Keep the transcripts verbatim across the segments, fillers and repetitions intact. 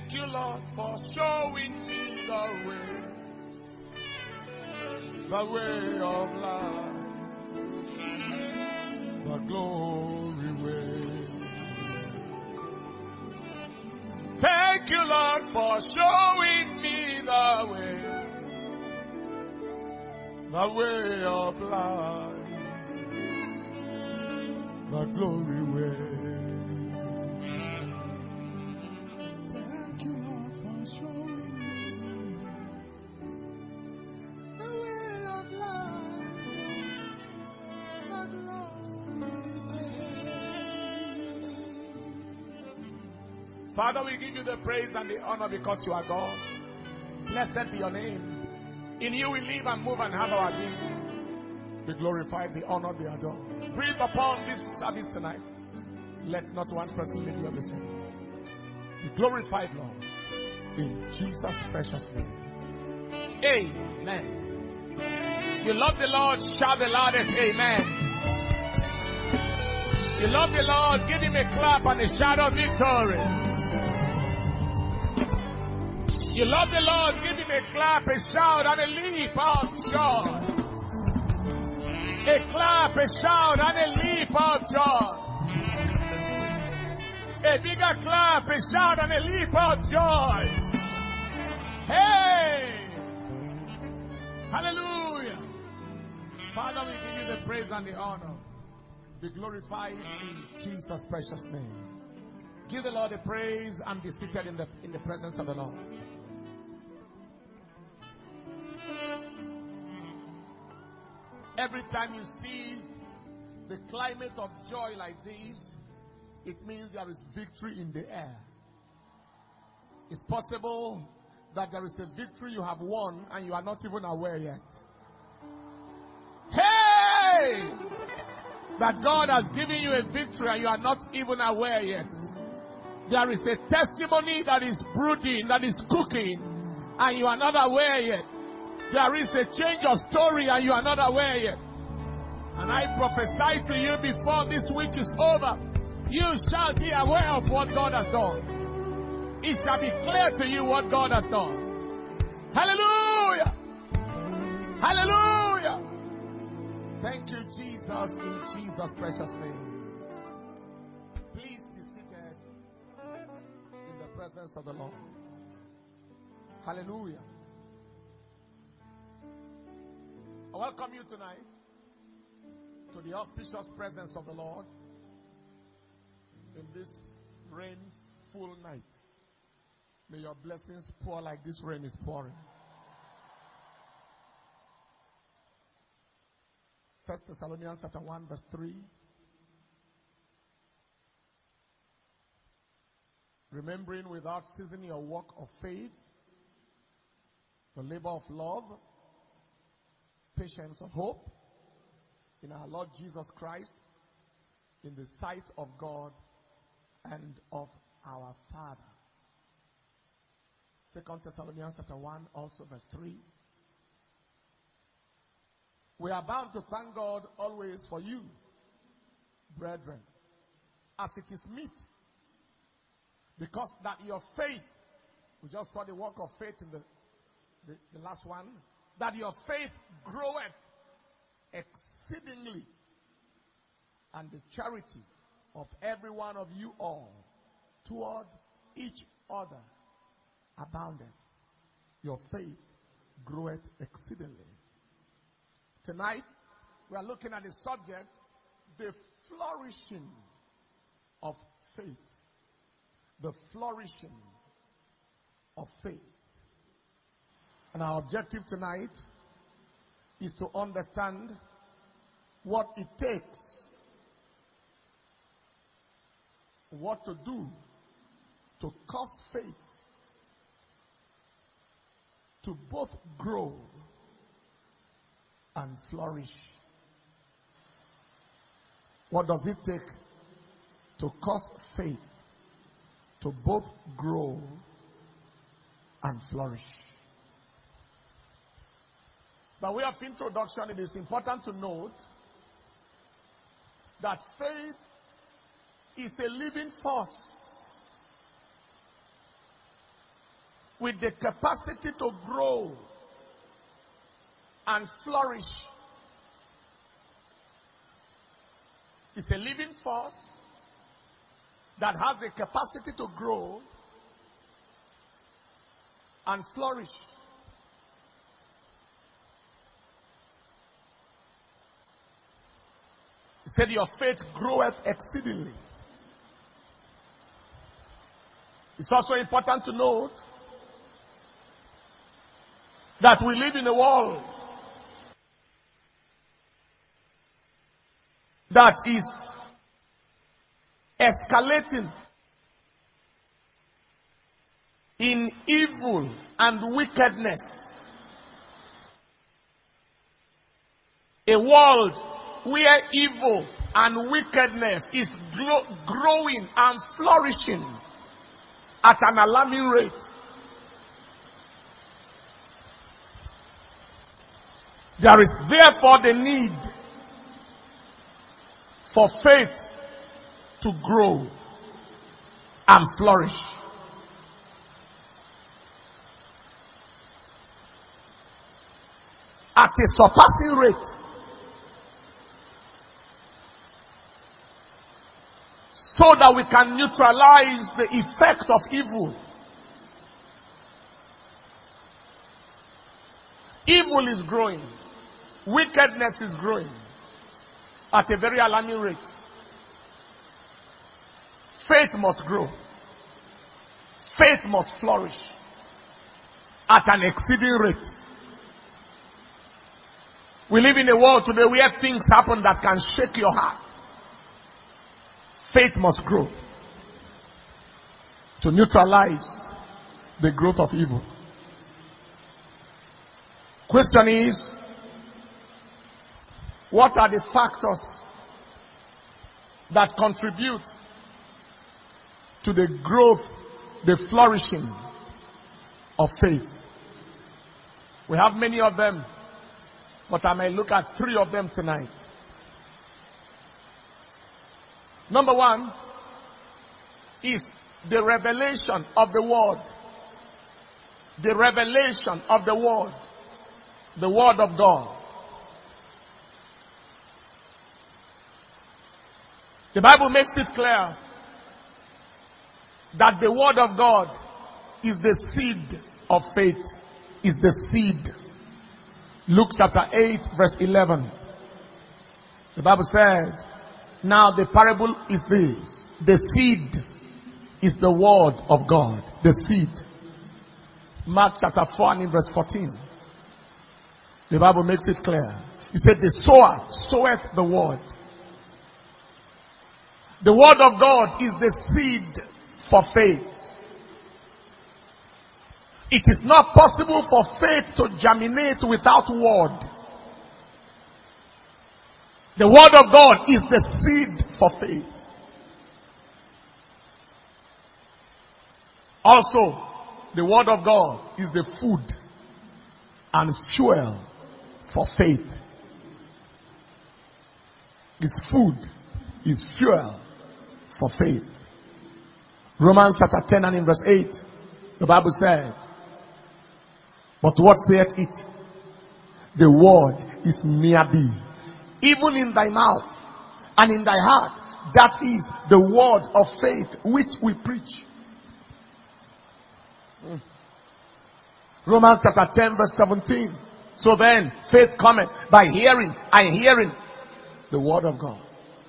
Thank you, Lord, for showing me the way, the way of life, the glory way. Thank you, Lord, for showing me the way, the way of life, the glory way. Thank you, Lord, for showing me the way of life, the glory way. Father, we give you the praise and the honor because you are God. Blessed be your name. In you we live and move and have our being. Be glorified, be honored, be adored. Breathe upon this service tonight. Let not one person leave you the same. Be glorified, Lord. In Jesus' precious name. Amen. You love the Lord, shout the loudest amen. You love the Lord, give him a clap and a shout of victory. You love the Lord, give him a clap, a shout, and a leap of joy. A clap, a shout, and a leap of joy. A bigger clap, a shout, and a leap of joy. Hey! Hallelujah! Father, we give you the praise and the honor. Be glorified in Jesus' precious name. Give the Lord the praise and be seated in the, in the presence of the Lord. Every time you see the climate of joy like this, it means there is victory in the air. It's possible that there is a victory you have won and you are not even aware yet. Hey! That God has given you a victory and you are not even aware yet. There is a testimony that is brooding, that is cooking, and you are not aware yet. There is a change of story and you are not aware yet. And I prophesy to you before this week is over, you shall be aware of what God has done. It shall be clear to you what God has done. Hallelujah! Hallelujah! Thank you, Jesus, in Jesus' precious name. Please be seated in the presence of the Lord. Hallelujah. I welcome you tonight to the auspicious presence of the Lord in this rainful night. May your blessings pour like this rain is pouring. First Thessalonians chapter one verse three. Remembering without ceasing your work of faith, the labor of love, patience of hope in our Lord Jesus Christ, in the sight of God and of our Father. Second Thessalonians chapter one, also verse three. We are bound to thank God always for you, brethren, as it is meet, because that your faith, we just saw the work of faith in the, the, the last one, that your faith groweth exceedingly, and the charity of every one of you all toward each other aboundeth. Your faith groweth exceedingly. Tonight, we are looking at the subject, the flourishing of faith. The flourishing of faith. And our objective tonight is to understand what it takes, what to do to cause faith to both grow and flourish. What does it take to cause faith to both grow and flourish? By way of introduction, it is important to note that faith is a living force. with the capacity to grow and flourish. It's a living force that has the capacity to grow and flourish. He said, your faith groweth exceedingly. It's also important to note that we live in a world that is escalating in evil and wickedness. A world where evil and wickedness is gro- growing and flourishing at an alarming rate. There is therefore the need for faith to grow and flourish. At a surpassing rate. So that we can neutralize the effect of evil. Evil is growing. Wickedness is growing at a very alarming rate. Faith must grow. Faith must flourish at an exceeding rate. We live in a world today where things happen that can shake your heart. Faith must grow to neutralize the growth of evil. Question is, what are the factors that contribute to the growth, the flourishing of faith? We have many of them, but I may look at three of them tonight. Number one is the revelation of the Word. The revelation of the Word. The Word of God. The Bible makes it clear that the Word of God is the seed of faith. Is the seed. Luke chapter eight verse eleven. The Bible said, now the parable is this. The seed is the Word of God. The seed. Mark chapter four and in verse fourteen. The Bible makes it clear. He said, the sower soweth the word. The Word of God is the seed for faith. It is not possible for faith to germinate without Word. The Word of God is the seed for faith. Also, the Word of God is the food and fuel for faith. It's food, is fuel for faith. Romans chapter ten and in verse eight, the Bible said, but what saith it? The word is near thee, even in thy mouth and in thy heart. That is the word of faith which we preach. Mm. Romans chapter ten verse seventeen. So then, faith cometh by hearing, and hearing the word of God.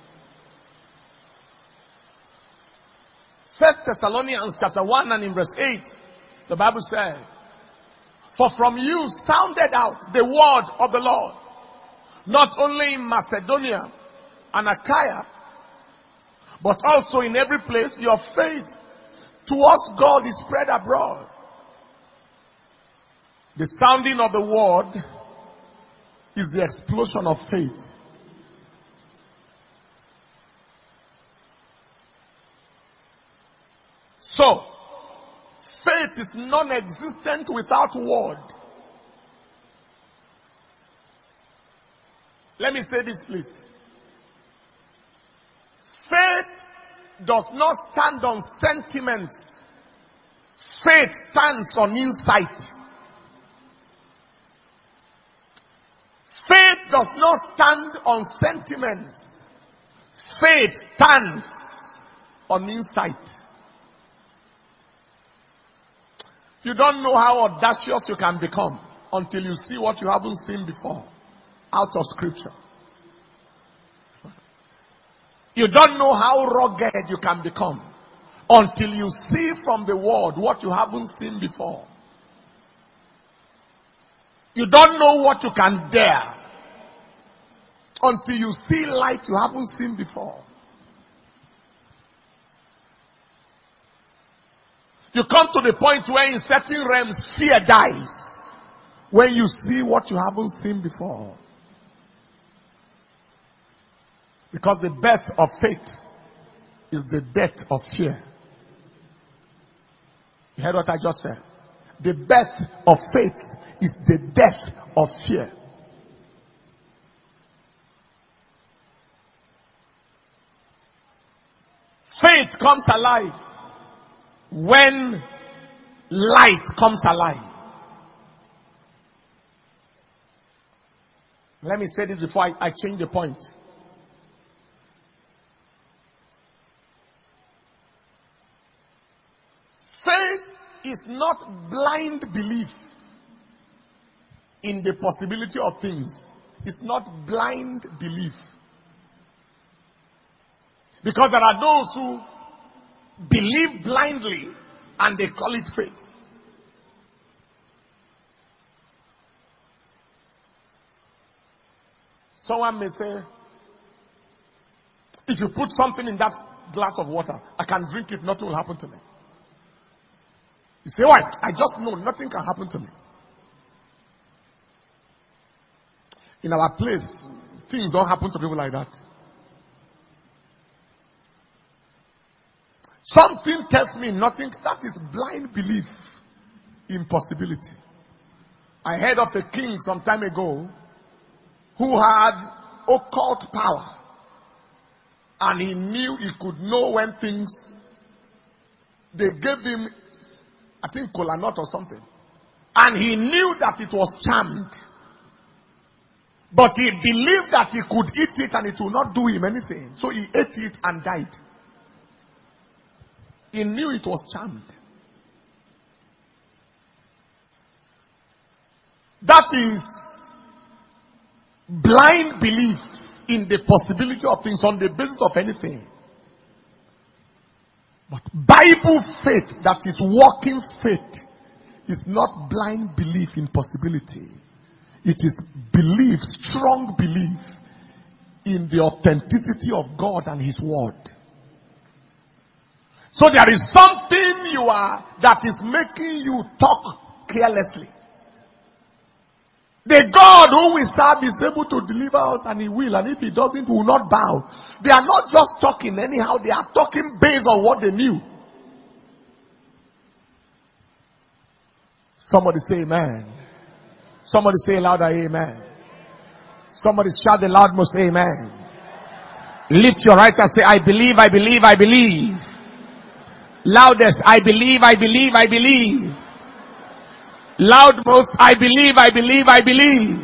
First Thessalonians chapter one and in verse eight, the Bible said, for from you sounded out the word of the Lord, not only in Macedonia and Achaia, but also in every place your faith towards God is spread abroad. The sounding of the word is the explosion of faith. So, faith is non-existent without word. Let me say this, please. Faith does not stand on sentiments. Faith stands on insight. Faith does not stand on sentiments. Faith stands on insight. You don't know how audacious you can become until you see what you haven't seen before out of scripture. You don't know how rugged you can become until you see from the word what you haven't seen before. You don't know what you can dare until you see light you haven't seen before. You come to the point where in certain realms fear dies when you see what you haven't seen before. Because the birth of faith is the death of fear. You heard what I just said? The birth of faith is the death of fear. Faith comes alive when light comes alive. Let me say this before I, I change the point. Faith is not blind belief in the possibility of things. It's not blind belief. Because there are those who believe blindly and they call it faith. Someone may say, if you put something in that glass of water, I can drink it, nothing will happen to me. You say, why? I just know nothing can happen to me. In our place, things don't happen to people like that. Something tells me nothing. That is blind belief in possibility. I heard of a king some time ago who had occult power. And he knew he could know when things, they gave him, I think, kola nut or something. And he knew that it was charmed. But he believed that he could eat it and it would not do him anything. So he ate it and died. He knew it was charmed. That is blind belief in the possibility of things on the basis of anything. But Bible faith, that is working faith, is not blind belief in possibility. It is belief, strong belief in the authenticity of God and His Word. So there is something you are that is making you talk carelessly. The God who we serve is able to deliver us, and He will. And if He doesn't, we will not bow. They are not just talking anyhow. They are talking based on what they knew. Somebody say amen. Somebody say louder amen. Somebody shout the loud most amen. Lift your right hand and say, I believe, I believe, I believe. Loudest, I believe, I believe, I believe. Loudmost, I believe, I believe, I believe.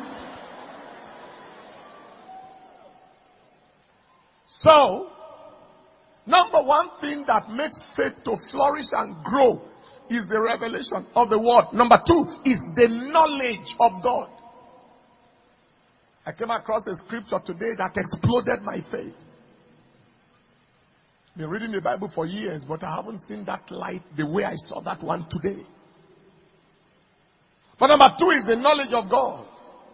So, number one thing that makes faith to flourish and grow is the revelation of the word. Number two is the knowledge of God. I came across a scripture today that exploded my faith. I've been reading the Bible for years, but I haven't seen that light the way I saw that one today. But number two is the knowledge of God.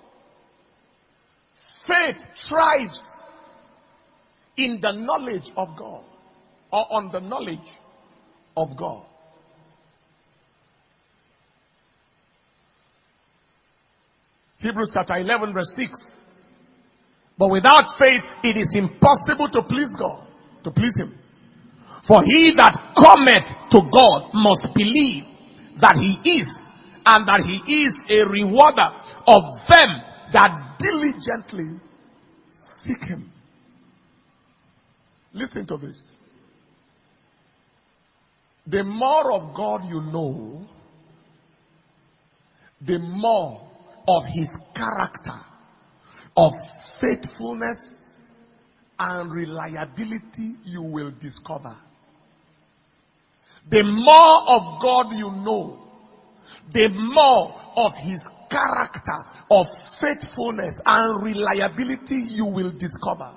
Faith thrives in the knowledge of God, or on the knowledge of God. Hebrews chapter eleven verse six. But without faith it is impossible to please God, to please Him. For he that cometh to God must believe that He is, and that He is a rewarder of them that diligently seek Him. Listen to this. The more of God you know, the more of his character, of faithfulness and reliability you will discover. The more of God you know, the more of his character, of faithfulness and reliability you will discover.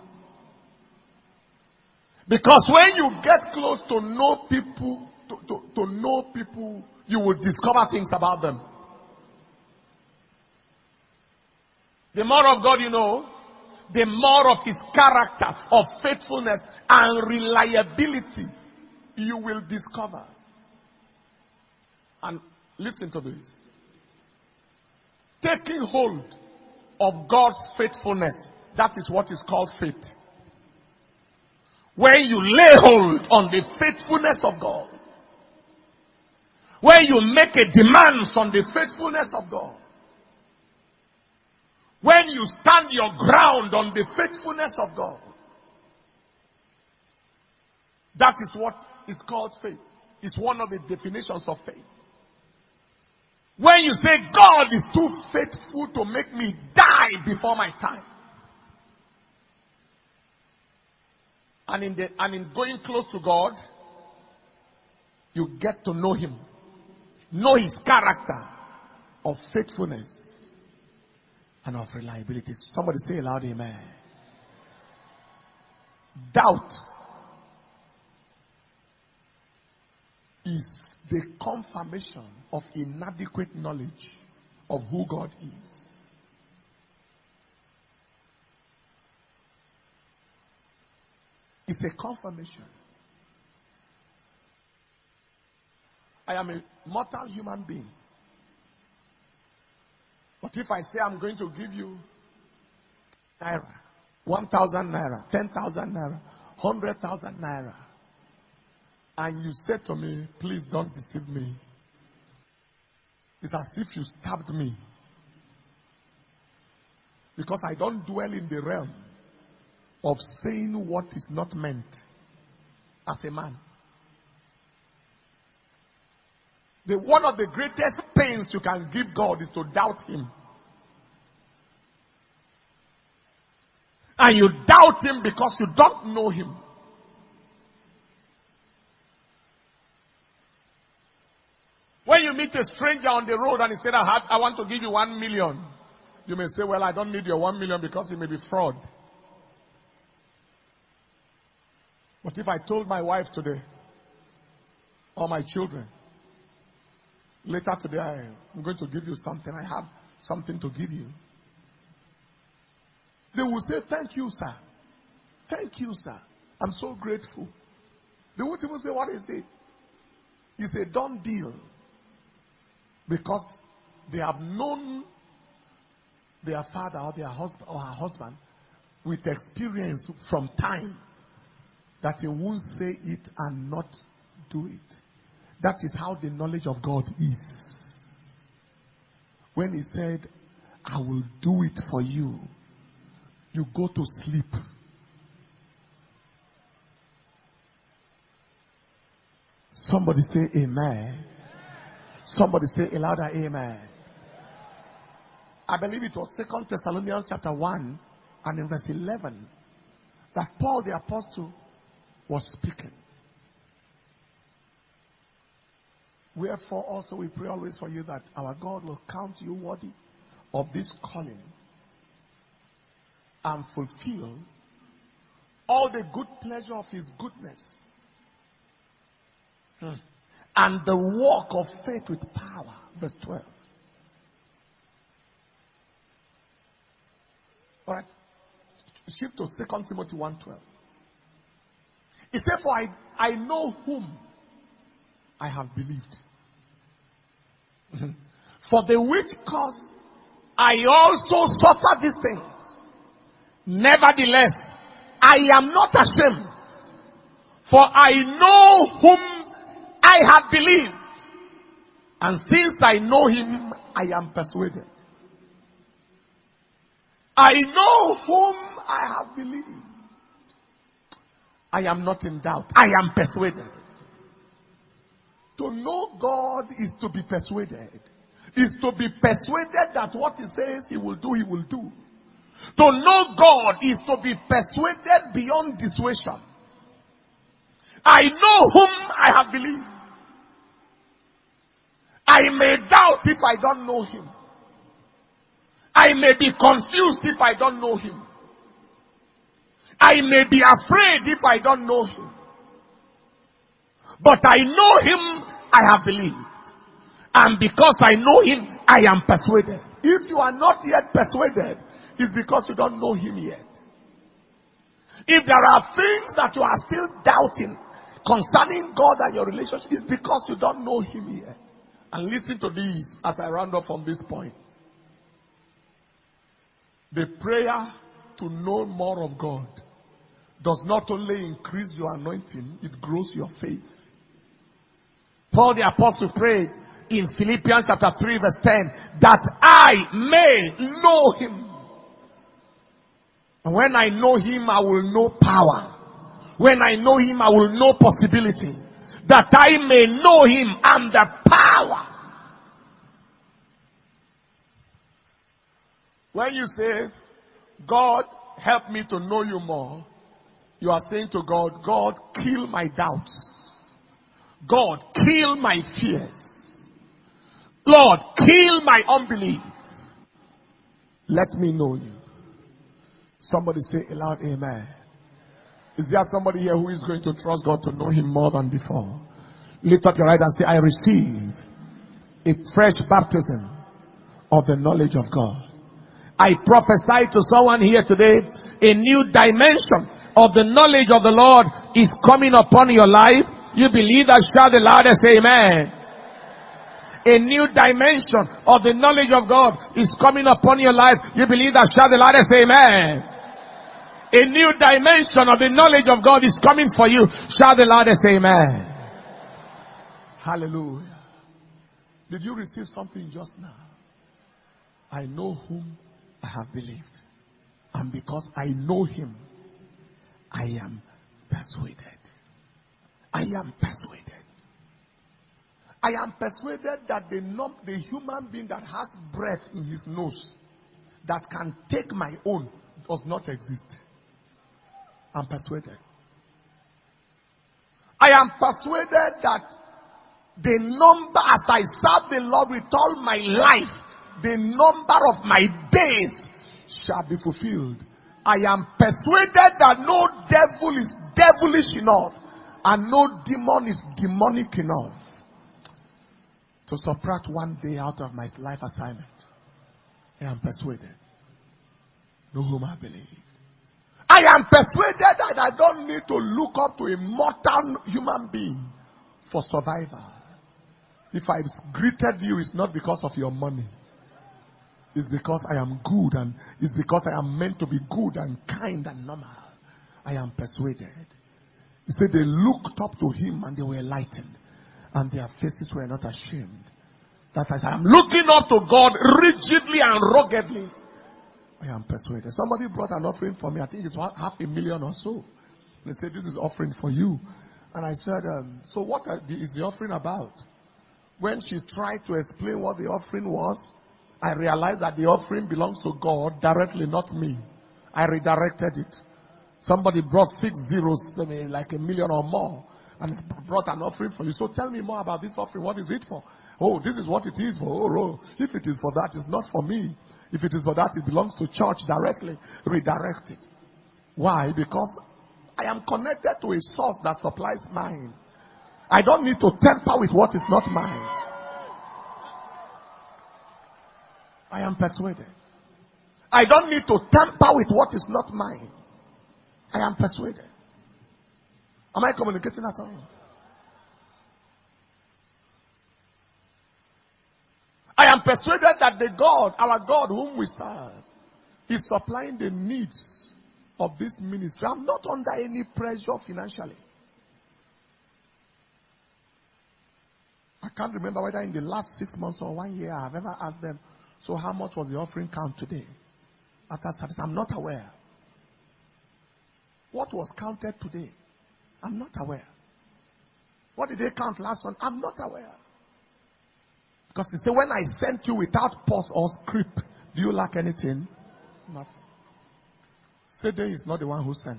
Because when you get close to know people, to, to, to know people, you will discover things about them. The more of God you know, the more of his character, of faithfulness and reliability you will discover. And listen to this. Taking hold of God's faithfulness, that is what is called faith. When you lay hold on the faithfulness of God, when you make a demand on the faithfulness of God, when you stand your ground on the faithfulness of God, that is what is called faith. It's one of the definitions of faith. When you say God is too faithful to make me die before my time. And in the, and in going close to God, you get to know him. Know his character of faithfulness and of reliability. Somebody say aloud, amen. Doubt is the confirmation of inadequate knowledge of who God is. It's a confirmation. I am a mortal human being. But if I say I'm going to give you naira, one thousand naira, ten thousand naira, one hundred thousand naira, and you say to me, please don't deceive me, it's as if you stabbed me. Because I don't dwell in the realm of saying what is not meant as a man. The, one of the greatest pains you can give God is to doubt him. And you doubt him because you don't know him. When you meet a stranger on the road and he said, I, have, I want to give you one million. You may say, well, I don't need your one million because it may be fraud. But if I told my wife today, or my children, later today I'm going to give you something, I have something to give you, they will say, thank you, sir. Thank you, sir. I'm so grateful. They won't even say, what is it? It's a done deal. Because they have known their father or their husband or her husband with experience from time that he won't say it and not do it. That is how the knowledge of God is. When he said, I will do it for you, you go to sleep. Somebody say amen. Somebody say a louder amen. I believe it was Second Thessalonians chapter one and in verse eleven that Paul the apostle was speaking. Wherefore also we pray always for you that our God will count you worthy of this calling and fulfill all the good pleasure of his goodness. Hmm. And the work of faith with power. Verse twelve. Alright. Shift to Second Timothy one twelve. He said, for I, I know whom I have believed. For the which cause I also suffer these things. Nevertheless, I am not ashamed. For I know whom I have believed. And since I know him, I am persuaded. I know whom I have believed. I am not in doubt. I am persuaded. To know God is to be persuaded. Is to be persuaded that what he says he will do, he will do. To know God is to be persuaded beyond dissuasion. I know whom I have believed. I may doubt if I don't know him. I may be confused if I don't know him. I may be afraid if I don't know him. But I know him, I have believed. And because I know him, I am persuaded. If you are not yet persuaded, it's because you don't know him yet. If there are things that you are still doubting concerning God and your relationship, it's because you don't know him yet. And listen to this as I round up from this point. The prayer to know more of God does not only increase your anointing, it grows your faith. Paul the apostle prayed in Philippians chapter three verse ten, that I may know him. And when I know him, I will know power. When I know him, I will know possibility. That I may know him and the power. When you say, God, help me to know you more, you are saying to God, God, kill my doubts. God, kill my fears. Lord, kill my unbelief. Let me know you. Somebody say aloud, amen. Is there somebody here who is going to trust God to know him more than before? Lift up your right and say, I receive a fresh baptism of the knowledge of God. I prophesy to someone here today, a new dimension of the knowledge of the Lord is coming upon your life. You believe that? Shout the loudest, amen. A new dimension of the knowledge of God is coming upon your life. You believe that? Shout the loudest, amen. A new dimension of the knowledge of God is coming for you. Shout the loudest, amen. Hallelujah. Did you receive something just now? I know whom I have believed. And because I know him, I am persuaded. I am persuaded. I am persuaded that the, num- the human being that has breath in his nose that can take my own does not exist. I'm persuaded. I am persuaded that the number, as I serve the Lord with all my life, the number of my days shall be fulfilled. I am persuaded that no devil is devilish enough and no demon is demonic enough to subtract one day out of my life assignment. I am persuaded. Know whom I believe. I am persuaded that I don't need to look up to a mortal human being for survival. If I greeted you, it's not because of your money. It's because I am good, and it's because I am meant to be good and kind and normal. I am persuaded. He said they looked up to him and they were enlightened, and their faces were not ashamed. That as I am looking up to God rigidly and ruggedly, I am persuaded. Somebody brought an offering for me. I think it's half a million or so. They said, this is offering for you. And I said, um, so what is the offering about? When she tried to explain what the offering was, I realized that the offering belongs to God directly, not me. I redirected it. Somebody brought six zeros, like a million or more, and brought an offering for you. So tell me more about this offering. What is it for? Oh, this is what it is for. Oh, oh. If it is for that, it's not for me. If it is for that, it belongs to church directly. Redirect it. Why? Because I am connected to a source that supplies mine. I don't need to tamper with what is not mine. I am persuaded. I don't need to tamper with what is not mine. I am persuaded. Am I communicating at all? I am persuaded that the God, our God whom we serve, is supplying the needs of this ministry. I'm not under any pressure financially. I can't remember whether in the last six months or one year I have ever asked them, so how much was the offering count today? After service, I'm not aware. What was counted today? I'm not aware. What did they count last one? I'm not aware. Because they say, when I sent you without pause or script, do you lack anything? Nothing. Sede is not the one who sent.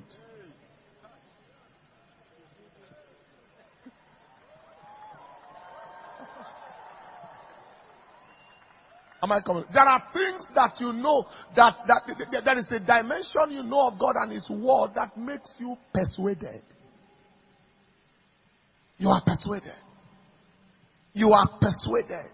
Am I coming? There are things that you know, that, that, that there is a dimension you know of God and His word that makes you persuaded. You are persuaded. You are persuaded.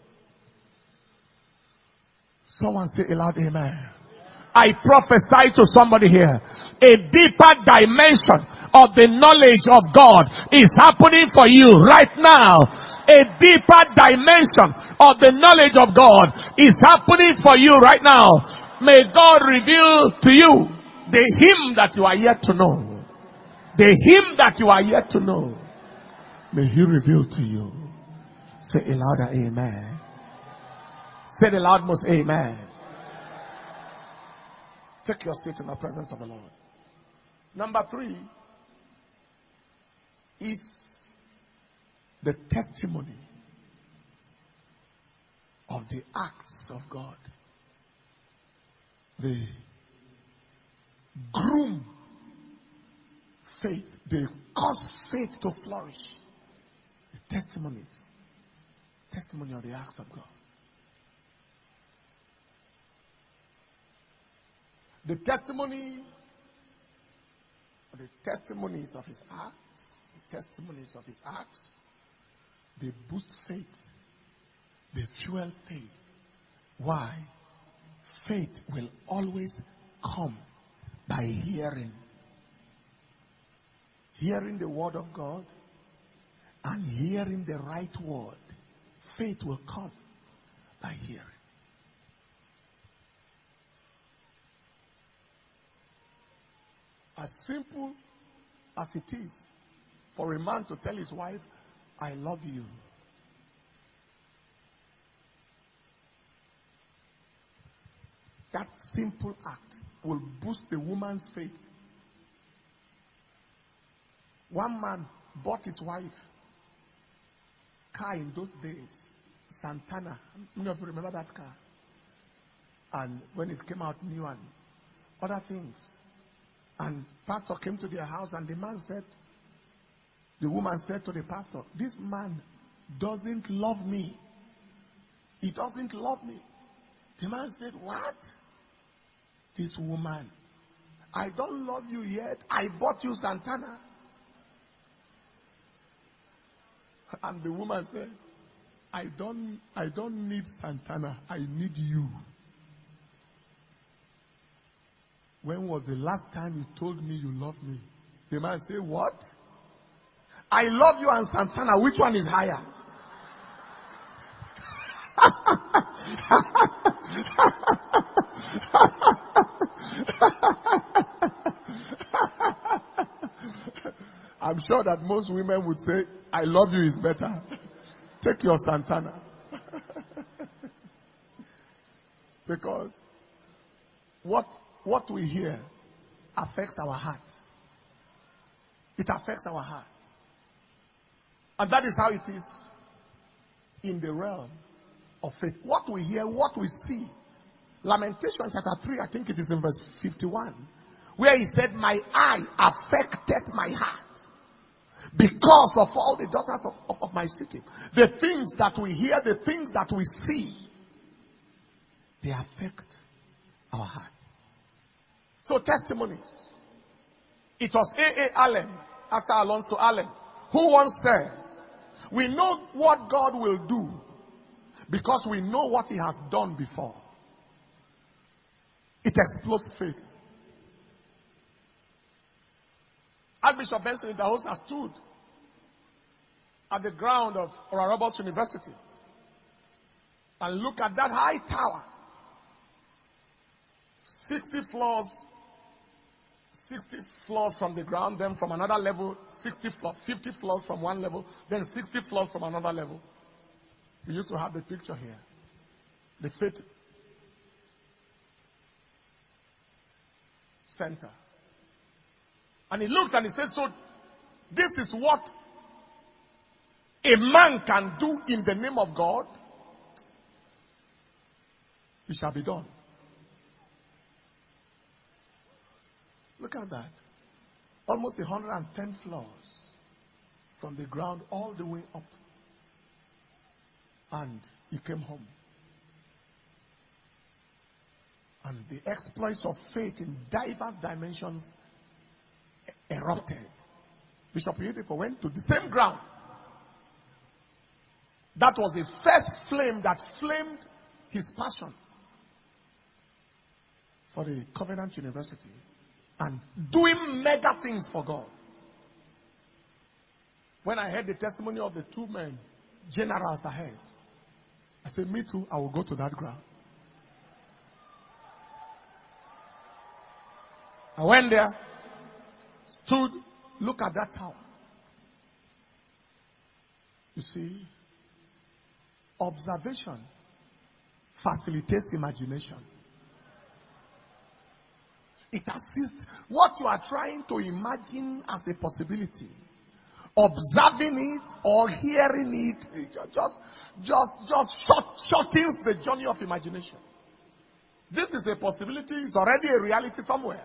Someone say aloud, amen. I prophesy to somebody here. A deeper dimension of the knowledge of God is happening for you right now. A deeper dimension of the knowledge of God is happening for you right now. May God reveal to you the Him that you are yet to know. The Him that you are yet to know. May He reveal to you. Say a louder amen. Say the loudmost amen. Take your seat in the presence of the Lord. Number three is the testimony of the acts of God. They groom faith. They cause faith to flourish. The testimonies. Testimony of the acts of God. The testimony, the testimonies of His acts, the testimonies of His acts, they boost faith. They fuel faith. Why? Faith will always come by hearing. Hearing the word of God and hearing the right word. Faith will come by hearing. As simple as it is for a man to tell his wife, I love you. That simple act will boost the woman's faith. One man bought his wife car in those days, Santana. Many of you remember that car. And when it came out new and other things. And pastor came to their house and the man said, the woman said to the pastor, this man doesn't love me. He doesn't love me. The man said, what? This woman, I don't love you yet. I bought you Santana. And the woman said, I don't, I don't need Santana. I need you. When was the last time you told me you love me? The man said, what? I love you and Santana. Which one is higher? I'm sure that most women would say, I love you is better. Take your Santana. Because what What we hear affects our heart. It affects our heart. And that is how it is in the realm of faith. What we hear, what we see. Lamentation chapter three, I think it is in verse fifty-one, where he said, my eye affected my heart because of all the daughters of, of, of my city. The things that we hear, the things that we see, they affect our heart. So testimonies. It was A A Allen, after Alonso Allen, who once said, we know what God will do because we know what He has done before. It explodes faith. Archbishop Benson in the house has stood at the ground of Oral Roberts University and look at that high tower. sixty floors, sixty floors from the ground, then from another level, sixty floors, fifty floors from one level, then sixty floors from another level. We used to have the picture here. The faith center. And he looked and he said, so this is what a man can do in the name of God, it shall be done. Look at that. Almost one hundred ten floors from the ground all the way up. And he came home. And the exploits of faith in diverse dimensions erupted. Bishop Oyedepo went to the same ground. That was the first flame that flamed his passion for the Covenant University and doing mega things for God. When I heard the testimony of the two men, generals ahead, I said, me too, I will go to that ground. I went there, stood, look at that tower. You see, observation facilitates imagination. It assists what you are trying to imagine as a possibility. Observing it or hearing it just, just, just short, shortens the journey of imagination. This is a possibility. It's already a reality somewhere.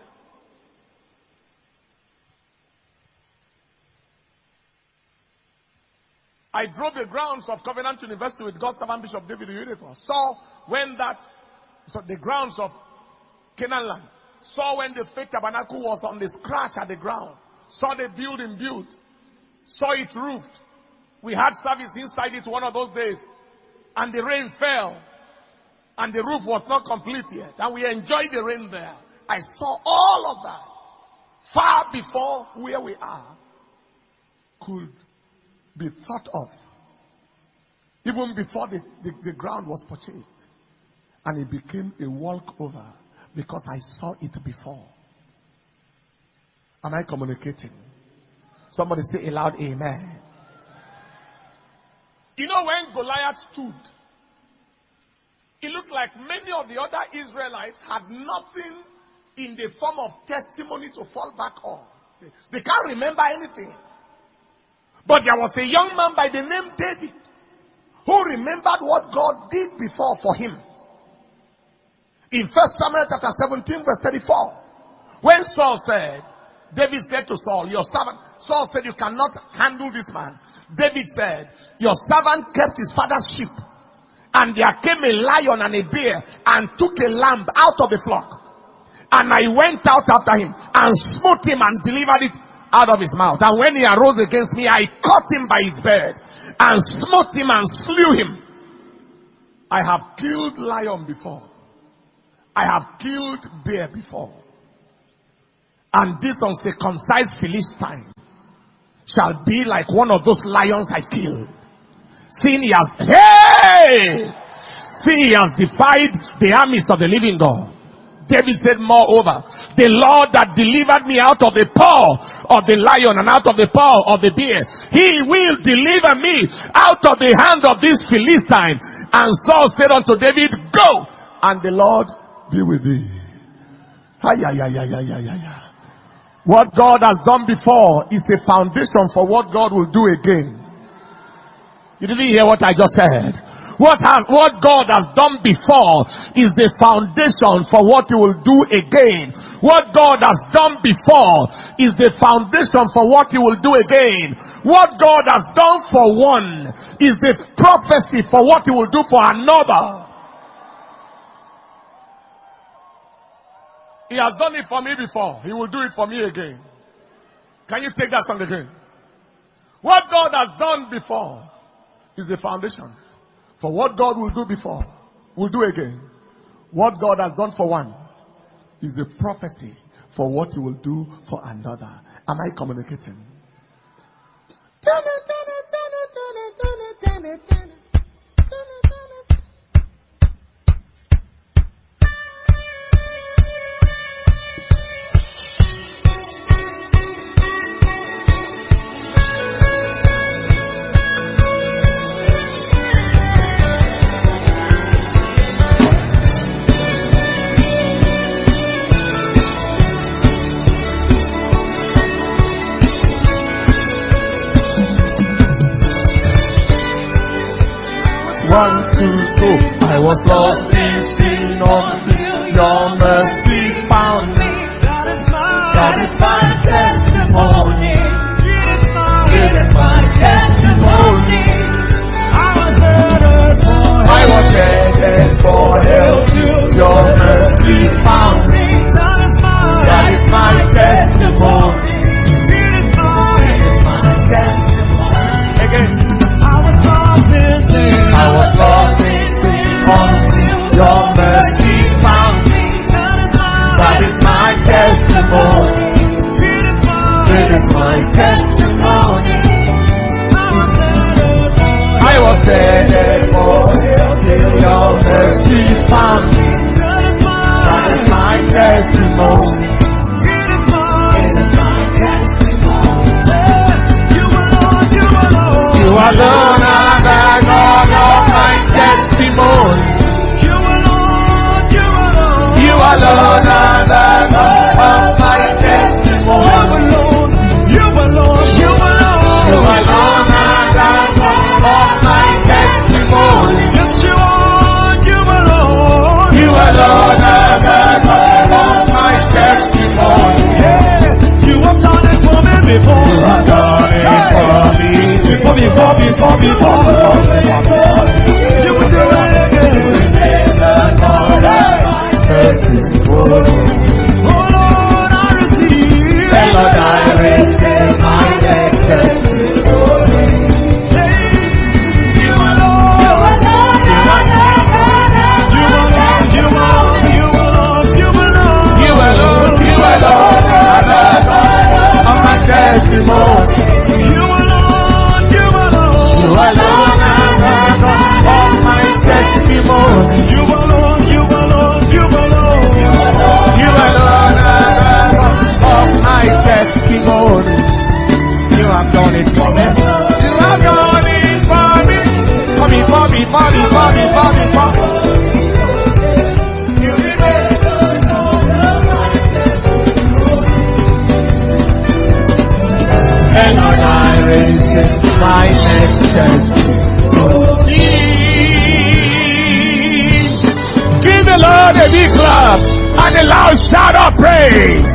I drove the grounds of Covenant University with God's servant Bishop David Oyedepo. Saw when that, so the grounds of Canaan land. Saw when the faith tabernacle was on the scratch at the ground. Saw the building built. Saw it roofed. We had service inside it one of those days. And the rain fell. And the roof was not complete yet. And we enjoyed the rain there. I saw all of that. Far before where we are could be thought of. Even before the, the, the ground was purchased. And it became a walkover because I saw it before. Am I communicating? Somebody say aloud, amen. You know, when Goliath stood, it looked like many of the other Israelites had nothing in the form of testimony to fall back on. They can't remember anything. But there was a young man by the name David who remembered what God did before for him. In First Samuel chapter seventeen verse thirty-four, when Saul said, David said to Saul, your servant, Saul said, you cannot handle this man. David said, your servant kept his father's sheep, and there came a lion and a bear and took a lamb out of the flock. And I went out after him and smote him and delivered it out of his mouth. And when he arose against me, I caught him by his beard and smote him and slew him. I have killed lion before. I have killed bear before. And this uncircumcised Philistine shall be like one of those lions I killed. Seeing he has, hey! Seeing he has defied the armies of the living God. David said, moreover, the Lord that delivered me out of the paw of the lion and out of the paw of the bear, he will deliver me out of the hand of this Philistine. And Saul said unto David, go, and the Lord be with thee. Hi, hi, hi, hi, hi, hi, hi. What God has done before is the foundation for what God will do again. You didn't hear what I just said. What, have, what God has done before is the foundation for what he will do again. What God has done before is the foundation for what he will do again. What God has done for one is the prophecy for what he will do for another. He has done it for me before. He will do it for me again. Can you take that song again? What God has done before is the foundation for what God will do before, will do again. What God has done for one is a prophecy for what he will do for another. Am I communicating? was lost in sin until your mercy found me. That is my, That is my testimony. it is my testimony. I was headed for I was headed for hell till your mercy found me. That is my, That is my testimony. it is my, It is my testimony. Again. I was lost in sin. I was lost in sin until your mercy found me. That is my, That is my testimony. it is my, It is my testimony. I was headed I was headed for for hell till your mercy found me. That is my, That is my testimony. it is my, It is my testimony. you alone, you alone. You alone are the God of my testimony. You alone, you alone. You alone are the God of my testimony. You alone, you alone. You alone are the God of my testimony. Yes, you are, you alone. You alone are the God of my testimony. Yeah, you have done it for me before. You have done it for me. Before, before, before, before, before. You will do it again. Testimony. Oh Lord, I receive. And Lord, I receive my testimony. You alone. You alone, you alone, you alone, you alone. You alone, you alone are the God of my testimony. You alone, you alone. You alone are the God of my testimony. You alone, you alone, you alone. You alone are the God of my testimony. You have done it for me. You have done it for me. For me, for me, for me, for me, for me, for me. You did it. And Lord, I receive my next testimony. Give the Lord a big clap and a loud shout of praise.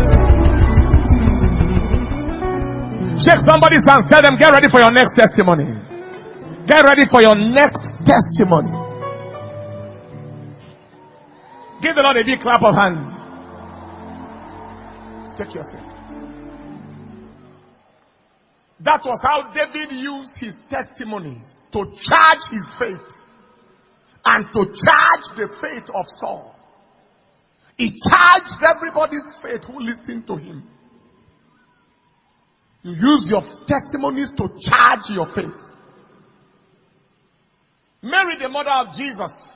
Shake somebody's hands. Tell them, get ready for your next testimony. Get ready for your next testimony. Give the Lord a big clap of hand. Take your seat. That was how David used his testimonies to charge his faith and to charge the faith of Saul. He charged everybody's faith who listened to him. You use your testimonies to charge your faith. Mary, the mother of Jesus,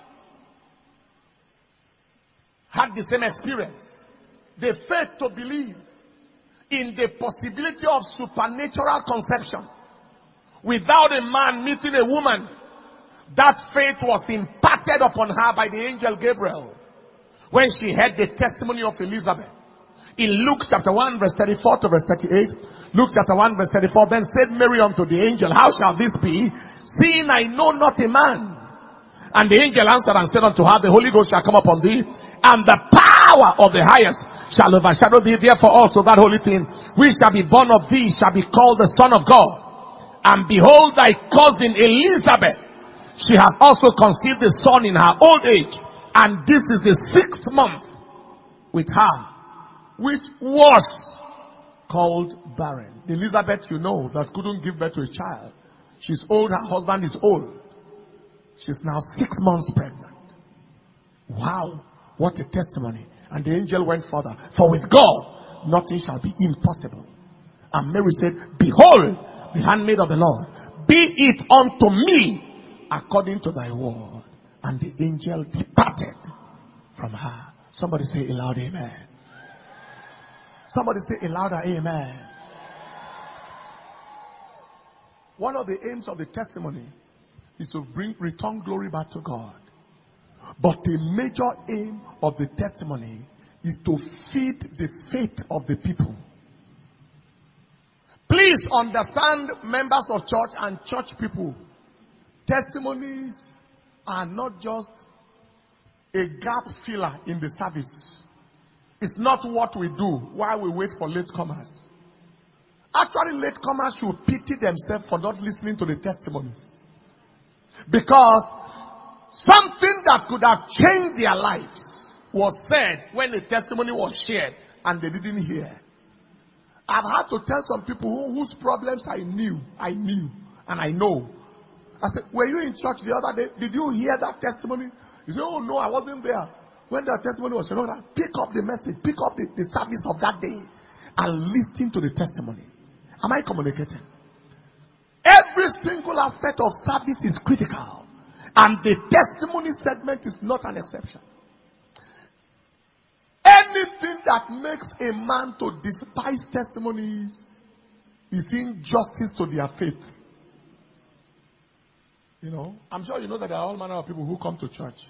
had the same experience. The faith to believe in the possibility of supernatural conception without a man meeting a woman. That faith was imparted upon her by the angel Gabriel when she heard the testimony of Elizabeth. In Luke chapter one verse thirty-four to verse thirty-eight, Luke chapter one verse thirty-four, then said Mary unto the angel, how shall this be, seeing I know not a man? And the angel answered and said unto her, the Holy Ghost shall come upon thee, and the power of the highest shall overshadow thee. Therefore also that holy thing which shall be born of thee shall be called the Son of God. And behold, thy cousin Elizabeth, she hath also conceived a son in her old age, and this is the sixth month with her, which was called barren. Elizabeth, you know, that couldn't give birth to a child. She's old, her husband is old. She's now six months pregnant. Wow, what a testimony. And the angel went further. For with God, nothing shall be impossible. And Mary said, behold, the handmaid of the Lord, be it unto me according to thy word. And the angel departed from her. Somebody say a loud amen. Somebody say a louder amen. One of the aims of the testimony is to bring, return glory back to God. But the major aim of the testimony is to feed the faith of the people. Please understand, members of church and church people, testimonies are not just a gap filler in the service. It's not what we do while we wait for latecomers. Actually, latecomers should pity themselves for not listening to the testimonies. Because something that could have changed their lives was said when the testimony was shared and they didn't hear. I've had to tell some people who, whose problems I knew, I knew, and I know. I said, were you in church the other day? Did you hear that testimony? You say, oh no, I wasn't there. When the testimony was shared, pick up the message, pick up the, the service of that day and listen to the testimony. Am I communicating? Every single aspect of service is critical. And the testimony segment is not an exception. Anything that makes a man to despise testimonies is injustice to their faith. You know, I'm sure you know that there are all manner of people who come to church.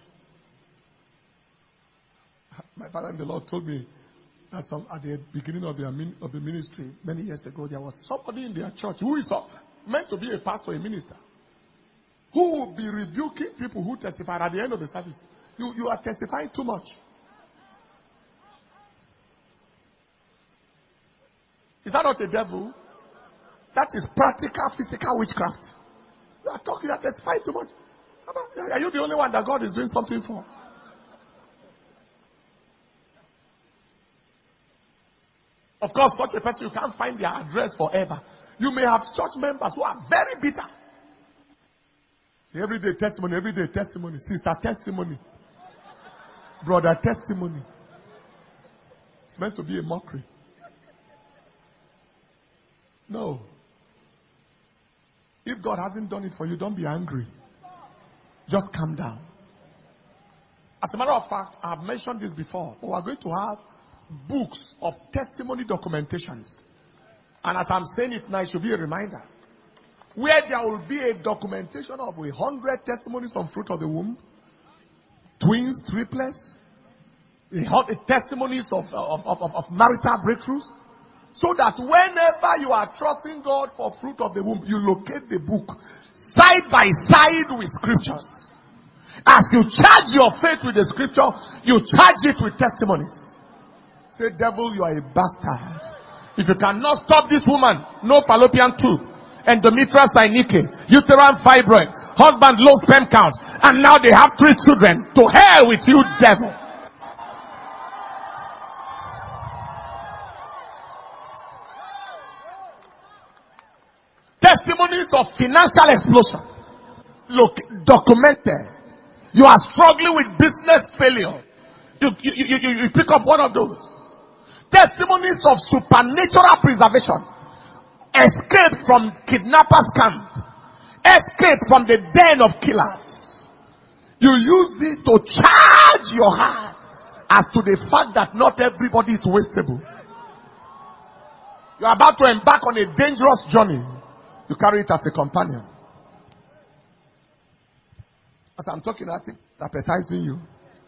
My father in the Lord told me that some, at the beginning of, their, of the ministry many years ago, there was somebody in their church who is meant to be a pastor, a minister, who will be rebuking people who testified at the end of the service. You, you are testifying too much. Is that not a devil? That is practical physical witchcraft. You are talking, you are testifying too much. Are you the only one that God is doing something for? Of course, such a person, you can't find their address forever. You may have church members who are very bitter. Everyday testimony, everyday testimony, sister testimony, brother testimony. It's meant to be a mockery. No. If God hasn't done it for you, don't be angry. Just calm down. As a matter of fact, I've mentioned this before. We are going to have books of testimony documentations. And as I'm saying it now, it should be a reminder. Where there will be a documentation of a hundred testimonies on fruit of the womb, twins, triplets, a testimonies of, of, of, of marital breakthroughs, so that whenever you are trusting God for fruit of the womb, you locate the book side by side with scriptures. As you charge your faith with the scripture, you charge it with testimonies. Say, devil, you are a bastard. If you cannot stop this woman, no fallopian tube, endometrial synike, uterine fibroid, husband low sperm count, and now they have three children. To hell with you, devil. Testimonies of financial explosion. Look, documented. You are struggling with business failure. You, you, you, you, you pick up one of those. Testimonies of supernatural preservation. Escape from kidnappers' camp. Escape from the den of killers. You use it to charge your heart as to the fact that not everybody is wastable. You are about to embark on a dangerous journey. You carry it as a companion. As I'm talking, I think appetizing you.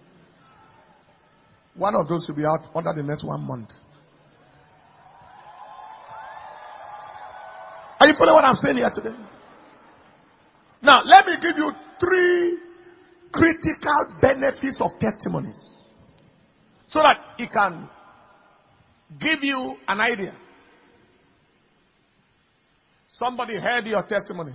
One of those should be out under the next one month. Are you following what I'm saying here today? Now, let me give you three critical benefits of testimonies, so that it can give you an idea. Somebody heard your testimony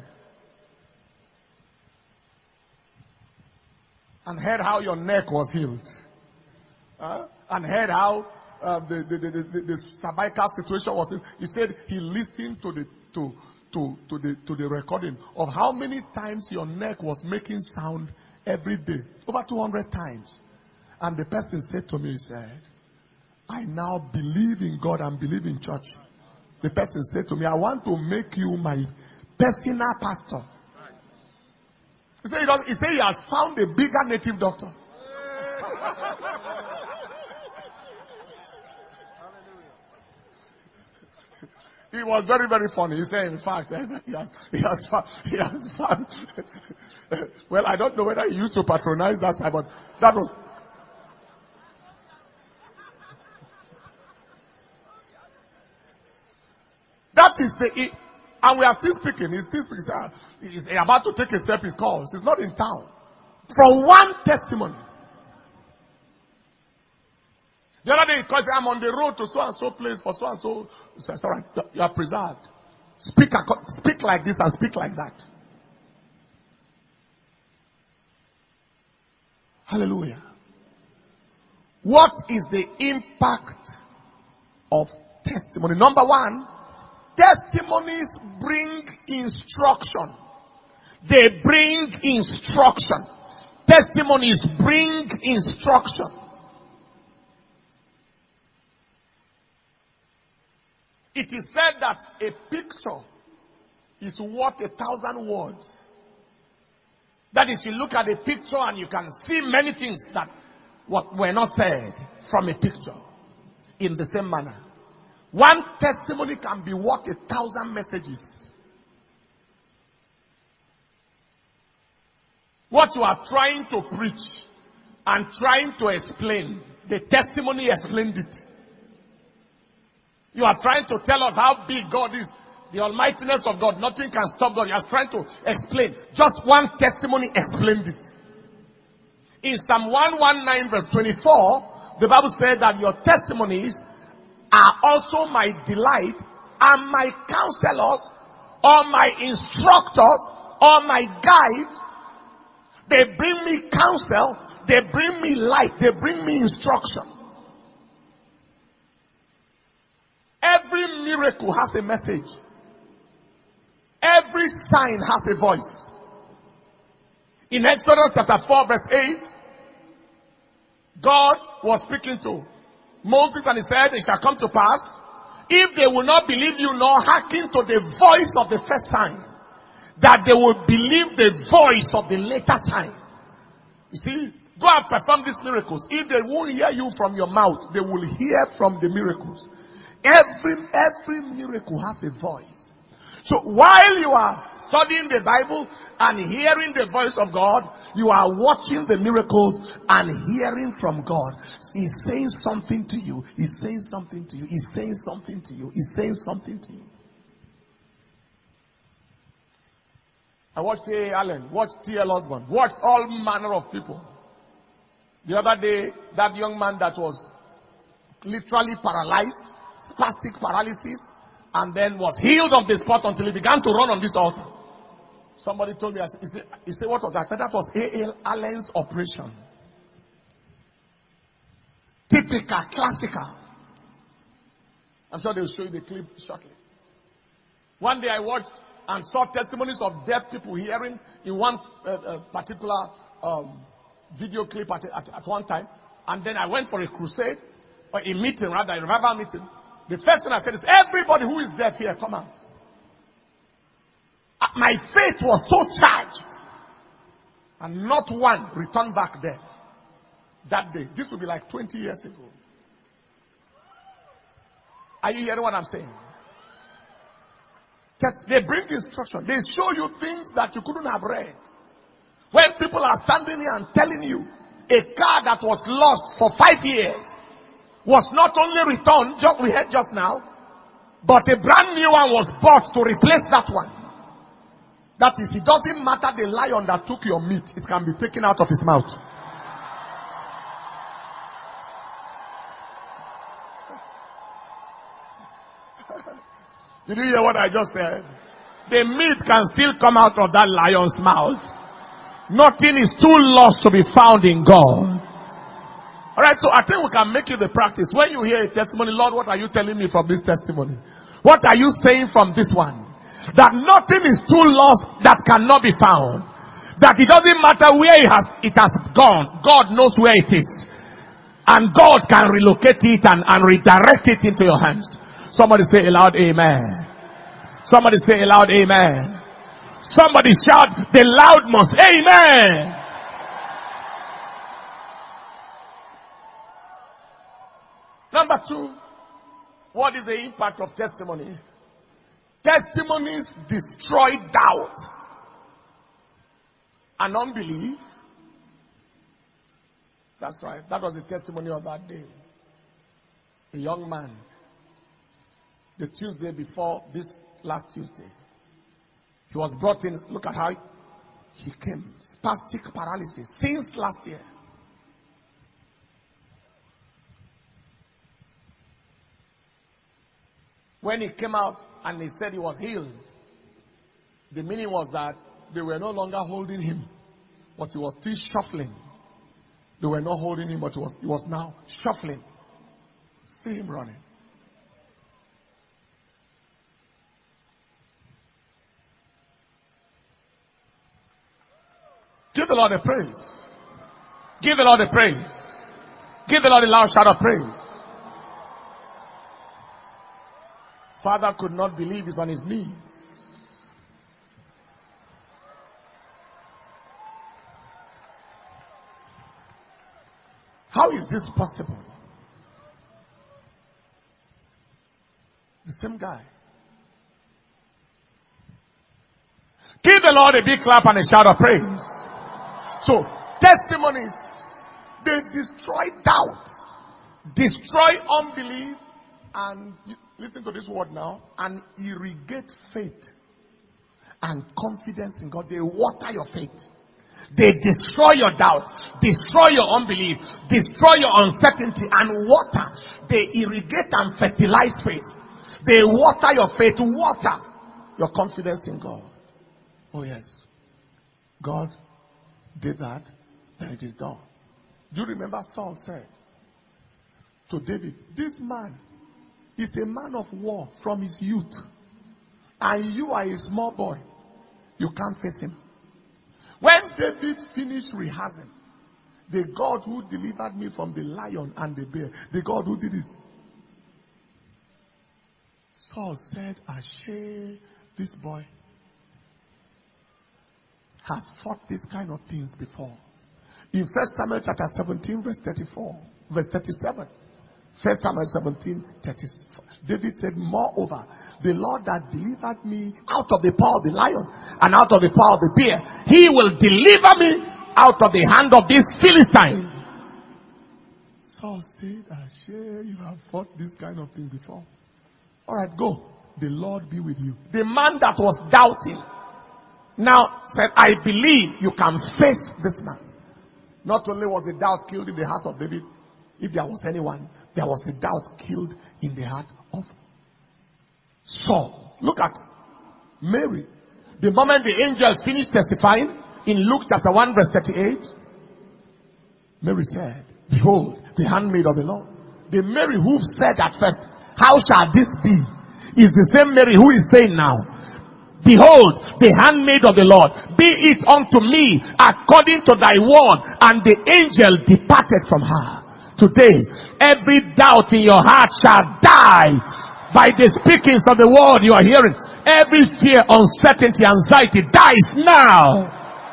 and heard how your neck was healed, uh, and heard how uh, the, the, the, the, the cervical situation was healed. He said he listened to the to to to the to the recording of how many times your neck was making sound every day, over two hundred times. And the person said to me, he said, I now believe in God and believe in church. The person said to me, I want to make you my personal pastor. He said he, does, he, said he has found a bigger native doctor. It was very, very funny. He said, in fact, he has, he has found, he has found well, I don't know whether he used to patronize that side, but that was. That is the, and we are still speaking. He's still speaking. He's about to take a step. He's called. He's not in town. From one testimony, The other day, because I'm on the road to so and so place for so and so, it's all right. You are preserved. Speak, speak like this and speak like that. Hallelujah. What is the impact of testimony? Number one, testimonies bring instruction. They bring instruction. Testimonies bring instruction. It is said that a picture is worth a thousand words. That if you look at a picture and you can see many things that what were not said from a picture. In the same manner, one testimony can be worth a thousand messages. What you are trying to preach and trying to explain, the testimony explained it. You are trying to tell us how big God is, the almightiness of God. Nothing can stop God. You are trying to explain. Just one testimony explained it. In Psalm one nineteen verse twenty-four, the Bible said that your testimonies are also my delight, and my counselors, or my instructors, or my guide. They bring me counsel, they bring me light, they bring me instruction. Every miracle has a message. Every sign has a voice. In Exodus chapter four verse eight, God was speaking to Moses and he said, it shall come to pass, if they will not believe you nor hearken to the voice of the first sign, that they will believe the voice of the later sign. You see, go and perform these miracles. If they won't hear you from your mouth, they will hear from the miracles. Every, every miracle has a voice. So while you are studying the Bible and hearing the voice of God, you are watching the miracles and hearing from God. He's saying something to you. He's saying something to you. He's saying something to you. He's saying something to you. I watched T A Allen, watched T L Osborne, watched all manner of people. The other day, that young man that was literally paralyzed, spastic paralysis, and then was healed of the spot until he began to run on this altar. Somebody told me, he said, he said what was that? I said that was A L Allen's operation. Typical, classical. I'm sure they'll show you the clip shortly. One day I watched and saw testimonies of deaf people hearing in one uh, uh, particular um, video clip at, at, at one time. And then I went for a crusade, or a meeting rather, a revival meeting. The first thing I said is, everybody who is deaf here, come out. My faith was so charged. And not one returned back deaf that day. This will be like twenty years ago. Are you hearing what I'm saying? They bring instruction. They show you things that you couldn't have read. When people are standing here and telling you a car that was lost for five years was not only returned, just we heard just now, but a brand new one was bought to replace that one. That is, it doesn't matter the lion that took your meat, it can be taken out of his mouth. Did you hear what I just said? The meat can still come out of that lion's mouth. Nothing is too lost to be found in God. Alright, so I think we can make it the practice. When you hear a testimony, Lord, what are you telling me from this testimony? What are you saying from this one? That nothing is too lost that cannot be found. That it doesn't matter where it has, it has gone. God knows where it is. And God can relocate it and, and redirect it into your hands. Somebody say aloud, amen. Somebody say aloud, amen. Somebody shout the loudmost, amen. Number two, what is the impact of testimony? Testimonies destroy doubt and unbelief. That's right. That was the testimony of that day. A young man, the Tuesday before this last Tuesday, he was brought in. Look at how he came. Spastic paralysis since last year. When he came out and he said he was healed, the meaning was that they were no longer holding him, but he was still shuffling. They were not holding him, but he was, he was now shuffling. See him running. Give the Lord a praise. Give the Lord a praise. Give the Lord a loud shout of praise. Father could not believe he's on his knees. How is this possible? The same guy. Give the Lord a big clap and a shout of praise. So, testimonies, they destroy doubt, destroy unbelief, and listen to this word now, and irrigate faith and confidence in God. They water your faith. They destroy your doubt, destroy your unbelief, destroy your uncertainty, and water. They irrigate and fertilize faith. They water your faith, water your confidence in God. Oh yes, God did that, then it is done. Do you remember Saul said to David, this man is a man of war from his youth, and you are a small boy. You can't face him. When David finished rehearsing, the God who delivered me from the lion and the bear, the God who did this, Saul said, Ashe, this boy has fought these kind of things before. In First Samuel chapter seventeen, verse thirty-four, verse thirty-seven. First Samuel seventeen, thirty-four. David said, moreover, the Lord that delivered me out of the paw of the lion and out of the paw of the bear, he will deliver me out of the hand of this Philistine. Saul said, Ashe, you have fought this kind of thing before. All right, go. The Lord be with you. The man that was doubting now said, I believe you can face this man. Not only was the doubt killed in the heart of David, if there was anyone, there was a doubt killed in the heart of Saul. Look at Mary. The moment the angel finished testifying in Luke chapter one verse thirty-eight, Mary said, behold, the handmaid of the Lord. The Mary who said at first, how shall this be? Is the same Mary who is saying now, behold, the handmaid of the Lord, be it unto me according to thy word. And the angel departed from her. Today, every doubt in your heart shall die by the speakings of the word you are hearing. Every fear, uncertainty, anxiety dies now.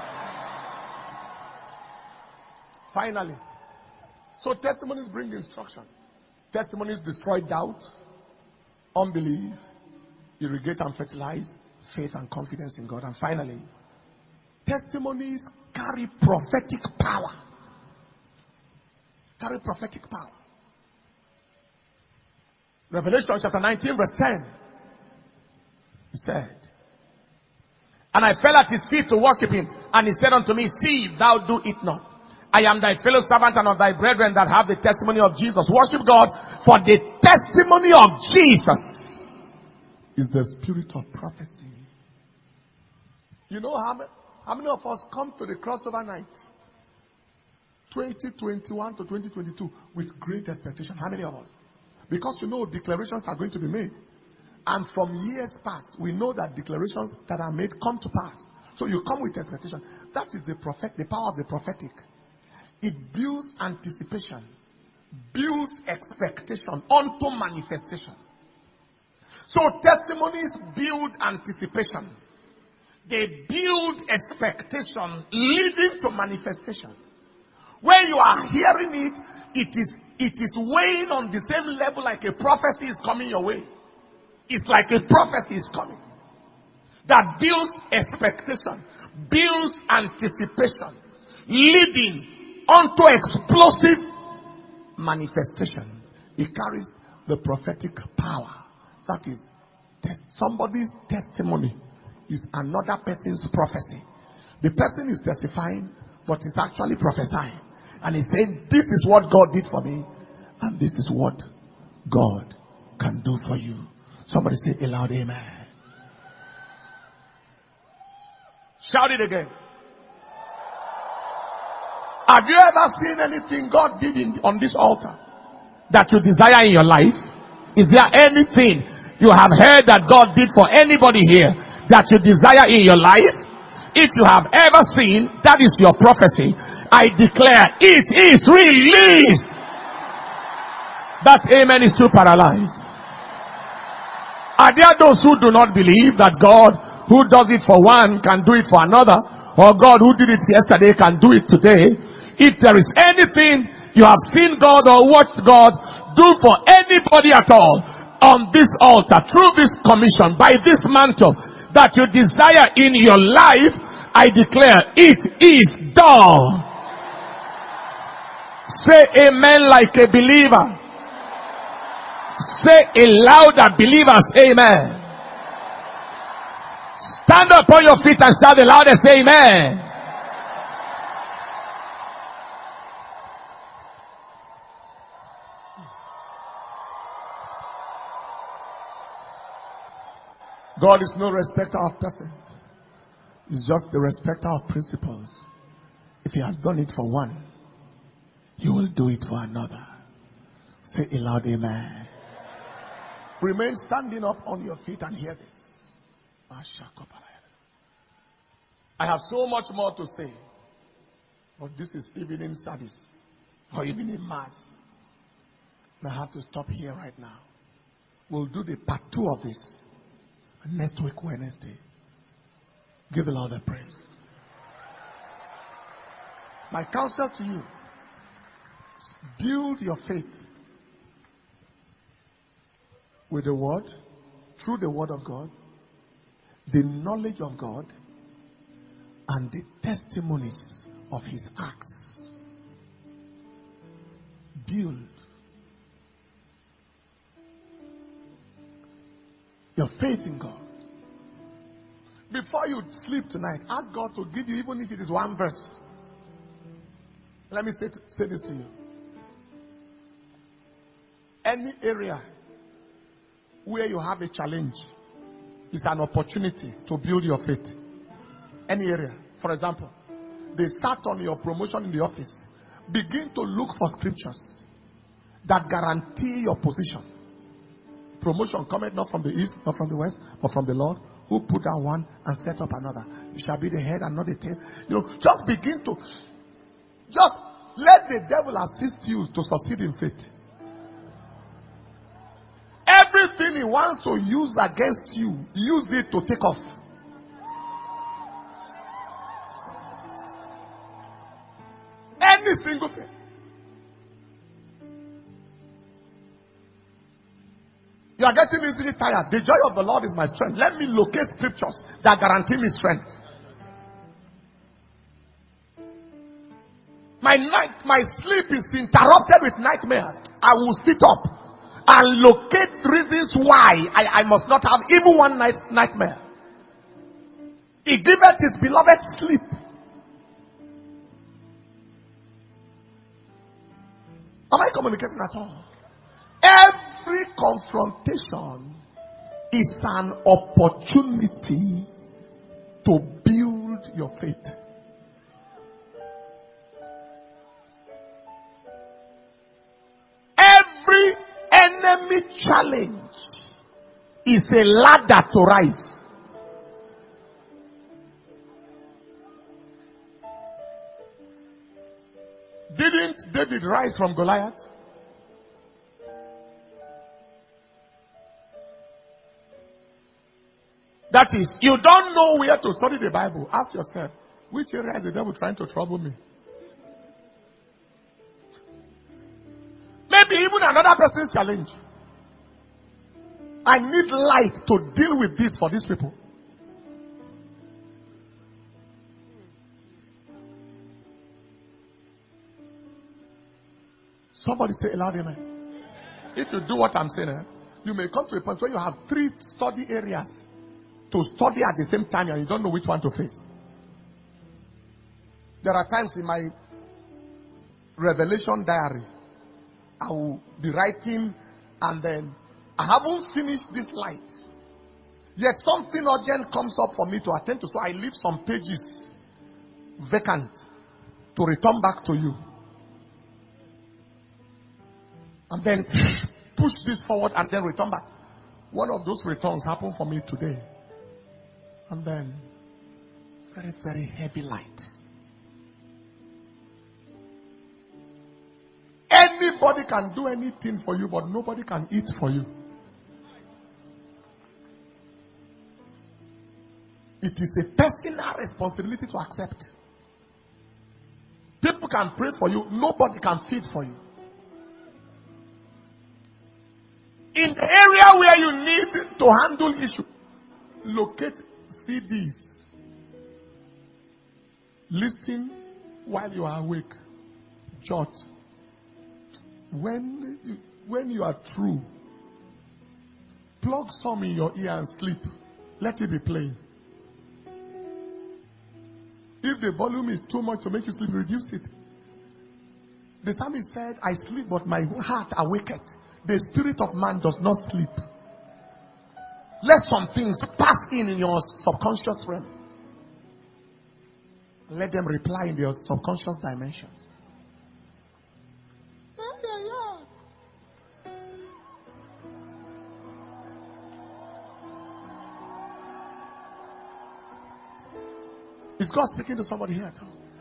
Finally. So testimonies bring instruction. Testimonies destroy doubt, unbelief, irrigate and fertilize faith and confidence in God. And finally, testimonies carry prophetic power. Carry prophetic power. Revelation chapter nineteen verse ten. He said, and I fell at his feet to worship him. And he said unto me, see, thou do it not. I am thy fellow servant and of thy brethren that have the testimony of Jesus. Worship God, for the testimony of Jesus is the spirit of prophecy. You know how many, how many of us come to the crossover night twenty twenty-one to twenty twenty-two with great expectation? How many of us? Because you know declarations are going to be made. And from years past, we know that declarations that are made come to pass. So you come with expectation. That is the prophet, the power of the prophetic. It builds anticipation, builds expectation onto manifestation. So testimonies build anticipation. They build expectation leading to manifestation. When you are hearing it, it is, it is weighing on the same level like a prophecy is coming your way. It's like a prophecy is coming. That builds expectation, builds anticipation, leading onto explosive manifestation. It carries the prophetic power. That is, somebody's testimony is another person's prophecy. The person is testifying, but is actually prophesying. And he's saying, this is what God did for me, and this is what God can do for you. Somebody say a loud amen. Shout it again. Have you ever seen anything God did in, on this altar that you desire in your life? Is there anything you have heard that God did for anybody here that you desire in your life? If you have ever seen, that is your prophecy. I declare it is released. That amen is too paralyzed. Are there those who do not believe that God who does it for one can do it for another? Or God who did it yesterday can do it today? If there is anything you have seen God or watched God do for anybody at all on this altar, through this commission, by this mantle that you desire in your life, I declare it is done. Say amen like a believer. Say a louder believers, amen. Stand up on your feet and shout the loudest amen. God is no respecter of persons. He's just the respecter of principles. If he has done it for one, he will do it for another. Say a loud amen. Remain standing up on your feet and hear this. I have so much more to say, but this is evening service or evening mass. And I have to stop here right now. We'll do the part two of this next week, Wednesday. Give the Lord a praise. My counsel to you is build your faith with the word, through the word of God, the knowledge of God, and the testimonies of his acts. Build your faith in God. Before you sleep tonight, ask God to give you, even if it is one verse. Let me say, to, say this to you. Any area where you have a challenge is an opportunity to build your faith. Any area. For example, they sat on your promotion in the office. Begin to look for scriptures that guarantee your position. Promotion cometh not from the east, not from the west, but from the Lord, who put down one and set up another. You shall be the head and not the tail. You know, just begin to, just let the devil assist you to succeed in faith. Everything he wants to use against you, use it to take off. Any single thing. You are getting easily tired. The joy of the Lord is my strength. Let me locate scriptures that guarantee me strength. My night, my sleep is interrupted with nightmares. I will sit up and locate reasons why I, I must not have even one night nightmare. He giveth his beloved sleep. Am I communicating at all? Every confrontation is an opportunity to build your faith. Every enemy challenge is a ladder to rise. Didn't David rise from Goliath? That is, you don't know where to study the Bible. Ask yourself, which area is the devil trying to trouble me? Maybe even another person's challenge. I need light to deal with this for these people. Somebody say a loud amen. If you do what I'm saying, eh, you may come to a point where you have three study areas to study at the same time and you don't know which one to face. There are times in my revelation diary, I will be writing and then I haven't finished this light. Yet something urgent comes up for me to attend to. So I leave some pages vacant to return back to you. And then push this forward and then return back. One of those returns happened for me today. And then very, very heavy light. Anybody can do anything for you, but nobody can eat for you. It is a personal responsibility to accept. People can pray for you, nobody can feed for you. In the area where you need to handle issues, locate C Ds. Listen while you are awake. Jot. When you, when you are through, plug some in your ear and sleep. Let it be playing. If the volume is too much to make you sleep, reduce it. The psalmist said, I sleep, but my heart awaketh. The spirit of man does not sleep. Let some things pass in in your subconscious realm. Let them reply in your subconscious dimensions. Is God speaking to somebody here?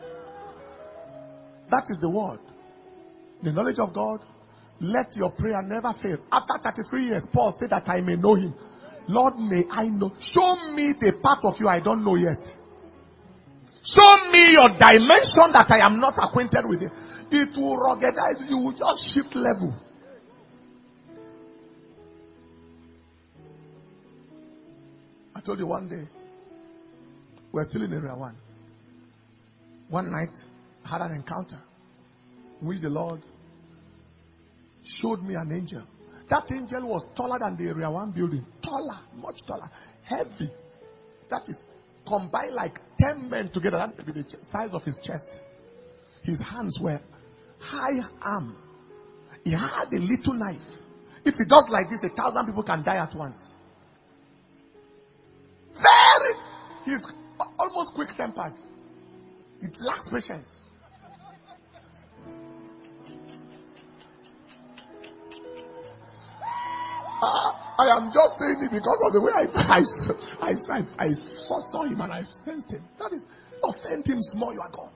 That is the word. The knowledge of God. Let your prayer never fail. After thirty-three years, Paul said that I may know him. Lord, may I know. Show me the part of you I don't know yet. Show me your dimension that I am not acquainted with. It, it will ruggedize. You will just shift level. I told you one day, we're still in area one. One night, I had an encounter in which the Lord showed me an angel. That angel was taller than the area one building. Taller, much taller, heavy. That is combined like ten men together. That would be the size of his chest. His hands were high arm. He had a little knife. If he does like this, a thousand people can die at once. Very, he's almost quick-tempered. It lacks patience. Uh, I am just saying it because of the way I I, I, I, I saw him and I sensed him. That is, offend him small, you are gone.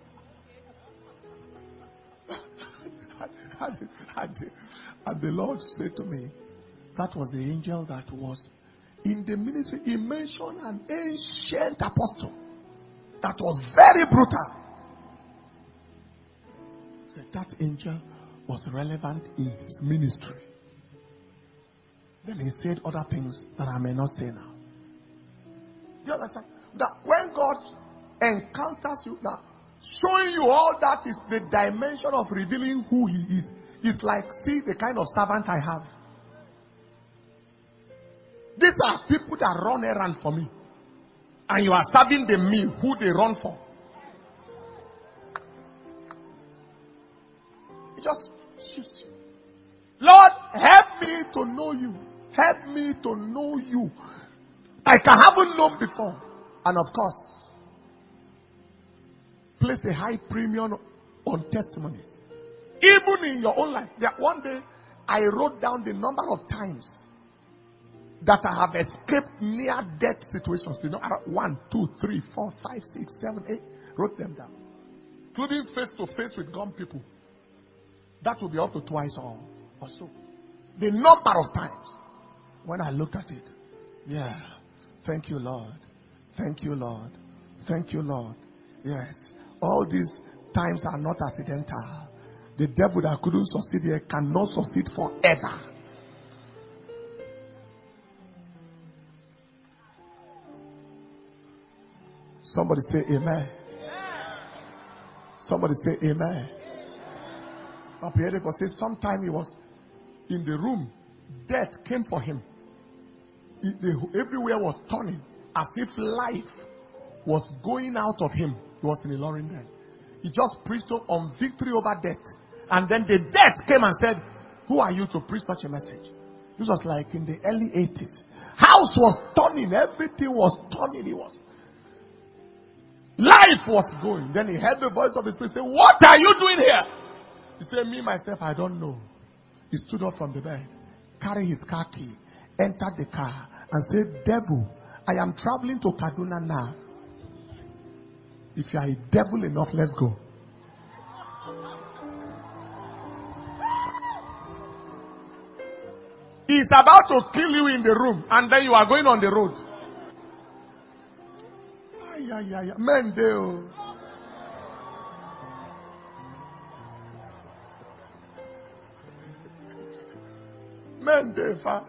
and, and, and the Lord said to me, that was the angel that was in the ministry. He mentioned an ancient apostle that was very brutal. He said that angel was relevant in his ministry. Then he said other things that I may not say now. Do you understand? That when God encounters you, now showing you all that is the dimension of revealing who he is. It's like, see the kind of servant I have. These are people that run errands for me. And you are serving the meal who they run for. It just shoots you. Lord, help me to know you. Help me to know you. Like I haven't known before. And of course, place a high premium on testimonies. Even in your own life. That one day, I wrote down the number of times that I have escaped near-death situations. You know, one, two, three, four, five, six, seven, eight. Wrote them down. Including face-to-face with gone people. That will be up to twice or, or so. The number of times. When I looked at it. Yeah. Thank you, Lord. Thank you, Lord. Thank you, Lord. Yes. All these times are not accidental. The devil that couldn't succeed here cannot succeed forever. Somebody say amen. Somebody say amen. Up here they say sometime he was in the room. Death came for him. It, the, everywhere was turning as if life was going out of him. He was in a Ilorin then. He just preached on victory over death. And then the death came and said, who are you to preach such a message? This was like in the early eighties. House was turning. Everything was turning. It was. Life was going. Then he heard the voice of the Spirit say, what are you doing here? He said, me, myself, I don't know. He stood up from the bed, carried his car key, entered the car, and said, devil, I am traveling to Kaduna now. If you are a devil enough, let's go. He's about to kill you in the room, and then you are going on the road. Ay, ay, ay, ay. Men, they, men, they, fa.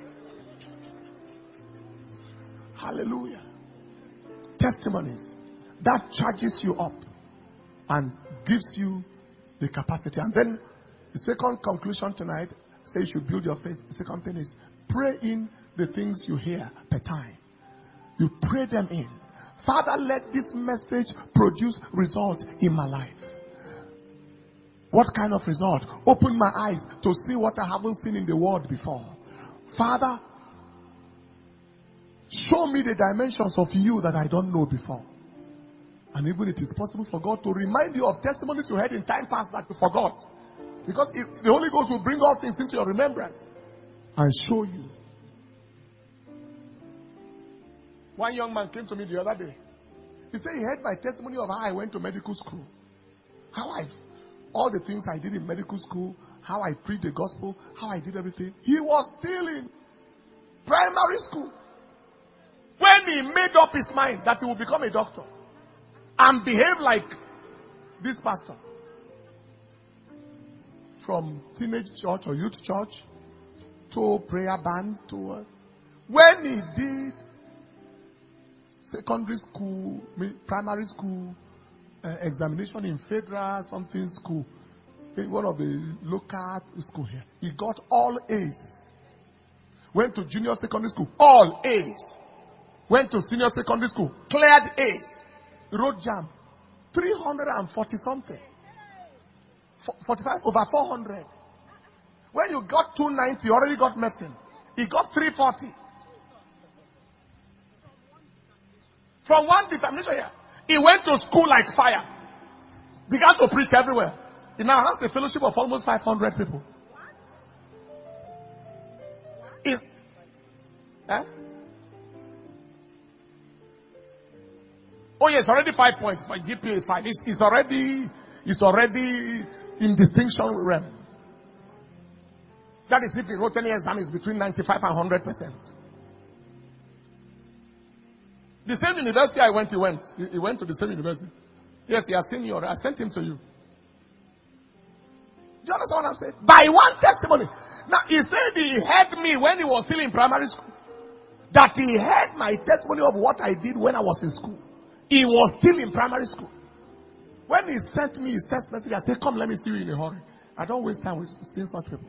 Hallelujah. Testimonies. That charges you up and gives you the capacity. And then the second conclusion tonight, say you should build your faith. The second thing is pray in the things you hear per time. You pray them in. Father, let this message produce result in my life. What kind of result? Open my eyes to see what I haven't seen in the world before. Father, show me the dimensions of you that I don't know before. And even it is possible for God to remind you of testimonies you heard in time past that you forgot. Because if the Holy Ghost will bring all things into your remembrance and show you. One young man came to me the other day. He said he heard my testimony of how I went to medical school. How I, all the things I did in medical school, how I preached the gospel, how I did everything. He was still in primary school when he made up his mind that he would become a doctor and behave like this pastor. From teenage church or youth church to prayer band to uh, when he did secondary school, primary school uh, examination in federal something school, in one of the local school here, he got all A's. Went to junior secondary school, all A's. Went to senior secondary school, cleared A's. Road jam, three hundred forty something. forty-five over four hundred. When you got two ninety, you already got medicine. He got three forty. From one determination here, he went to school like fire. Began to preach everywhere. He now has a fellowship of almost five hundred people. Is, eh? Oh yes, already five points. My G P A five. It's, it's already, it's already in distinction realm. That is if he wrote any exam is between ninety-five and one hundred percent. The same university I went, he went. He, he went to the same university. Yes, he has seen you. I sent him to you. Do you understand what I'm saying? By one testimony. Now, he said he heard me when he was still in primary school. That he heard my testimony of what I did when I was in school. He was still in primary school. When he sent me his text message, I said, come, let me see you in a hurry. I don't waste time with seeing such people.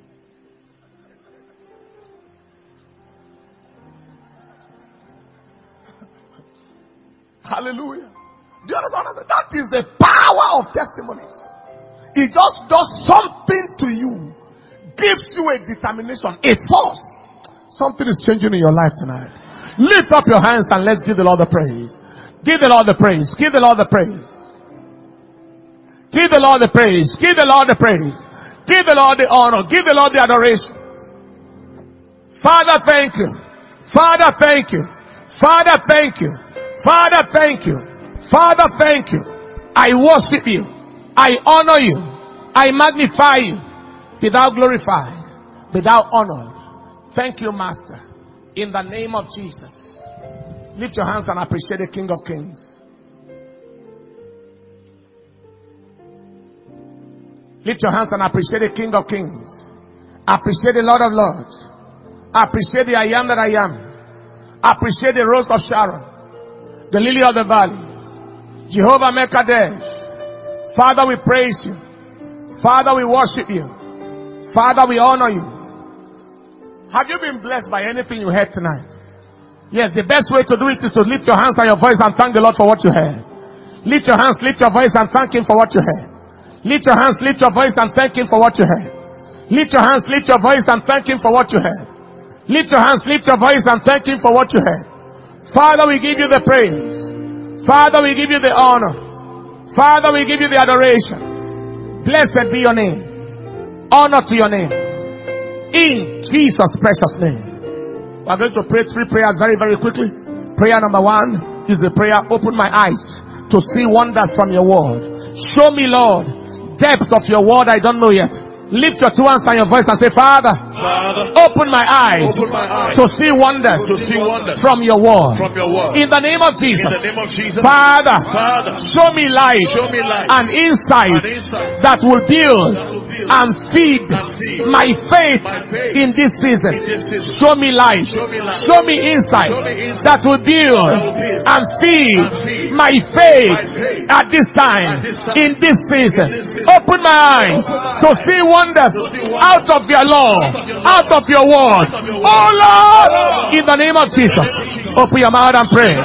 Hallelujah. Do you understand what I said? That is the power of testimonies. It just does something to you. Gives you a determination, a force. Something is changing in your life tonight. Lift up your hands and let's give the Lord the praise. Give the Lord the praise. Give the Lord the praise. Give the Lord the praise. Give the Lord the praise. Give the Lord the honor. Give the Lord the adoration. Father, thank you. Father, thank you. Father, thank you. Father, thank you. Father, thank you. I worship you. I honor you. I magnify you. Be thou glorified. Be thou honored. Thank you, Master. In the name of Jesus. Lift your hands and appreciate the King of Kings. Lift your hands and appreciate the King of Kings. Appreciate the Lord of Lords. Appreciate the I am that I am. Appreciate the Rose of Sharon. The Lily of the Valley. Jehovah Mekadesh. Father, we praise you. Father, we worship you. Father, we honor you. Have you been blessed by anything you heard tonight? Yes, the best way to do it is to lift your hands and your voice and thank the Lord for what you heard. Lift your hands, lift your voice and thank Him for what you heard. Lift your hands, lift your voice and thank Him for what you heard. Lift your hands, lift your voice and thank Him for what you heard. Lift your hands, lift your voice, and thank Him for what you heard. Father, we give you the praise. Father, we give you the honor. Father, we give you the adoration. Blessed be your name. Honor to your name. In Jesus' precious name. We are going to pray three prayers very, very quickly. Prayer number one is the prayer, open my eyes to see wonders from your word. Show me, Lord, depth of your word I don't know yet. Lift your two hands and your voice and say, Father, Father open my eyes, open my eyes to see wonders, to see wonders from your word. From your word. In the name of Jesus. In the name of Jesus. Father, Father show me light, show me light and insight, and insight that will build, that will build and feed, and feed my, faith my faith in this season. In this season. Show me light, show me, light. Show me insight, show me insight that will build, that will build and, feed and feed my faith, my faith at this time, at this time in this season. In this season. Open my eyes to see wonders out of your law, out of your word. Oh Lord, in the name of Jesus, open your mouth and pray.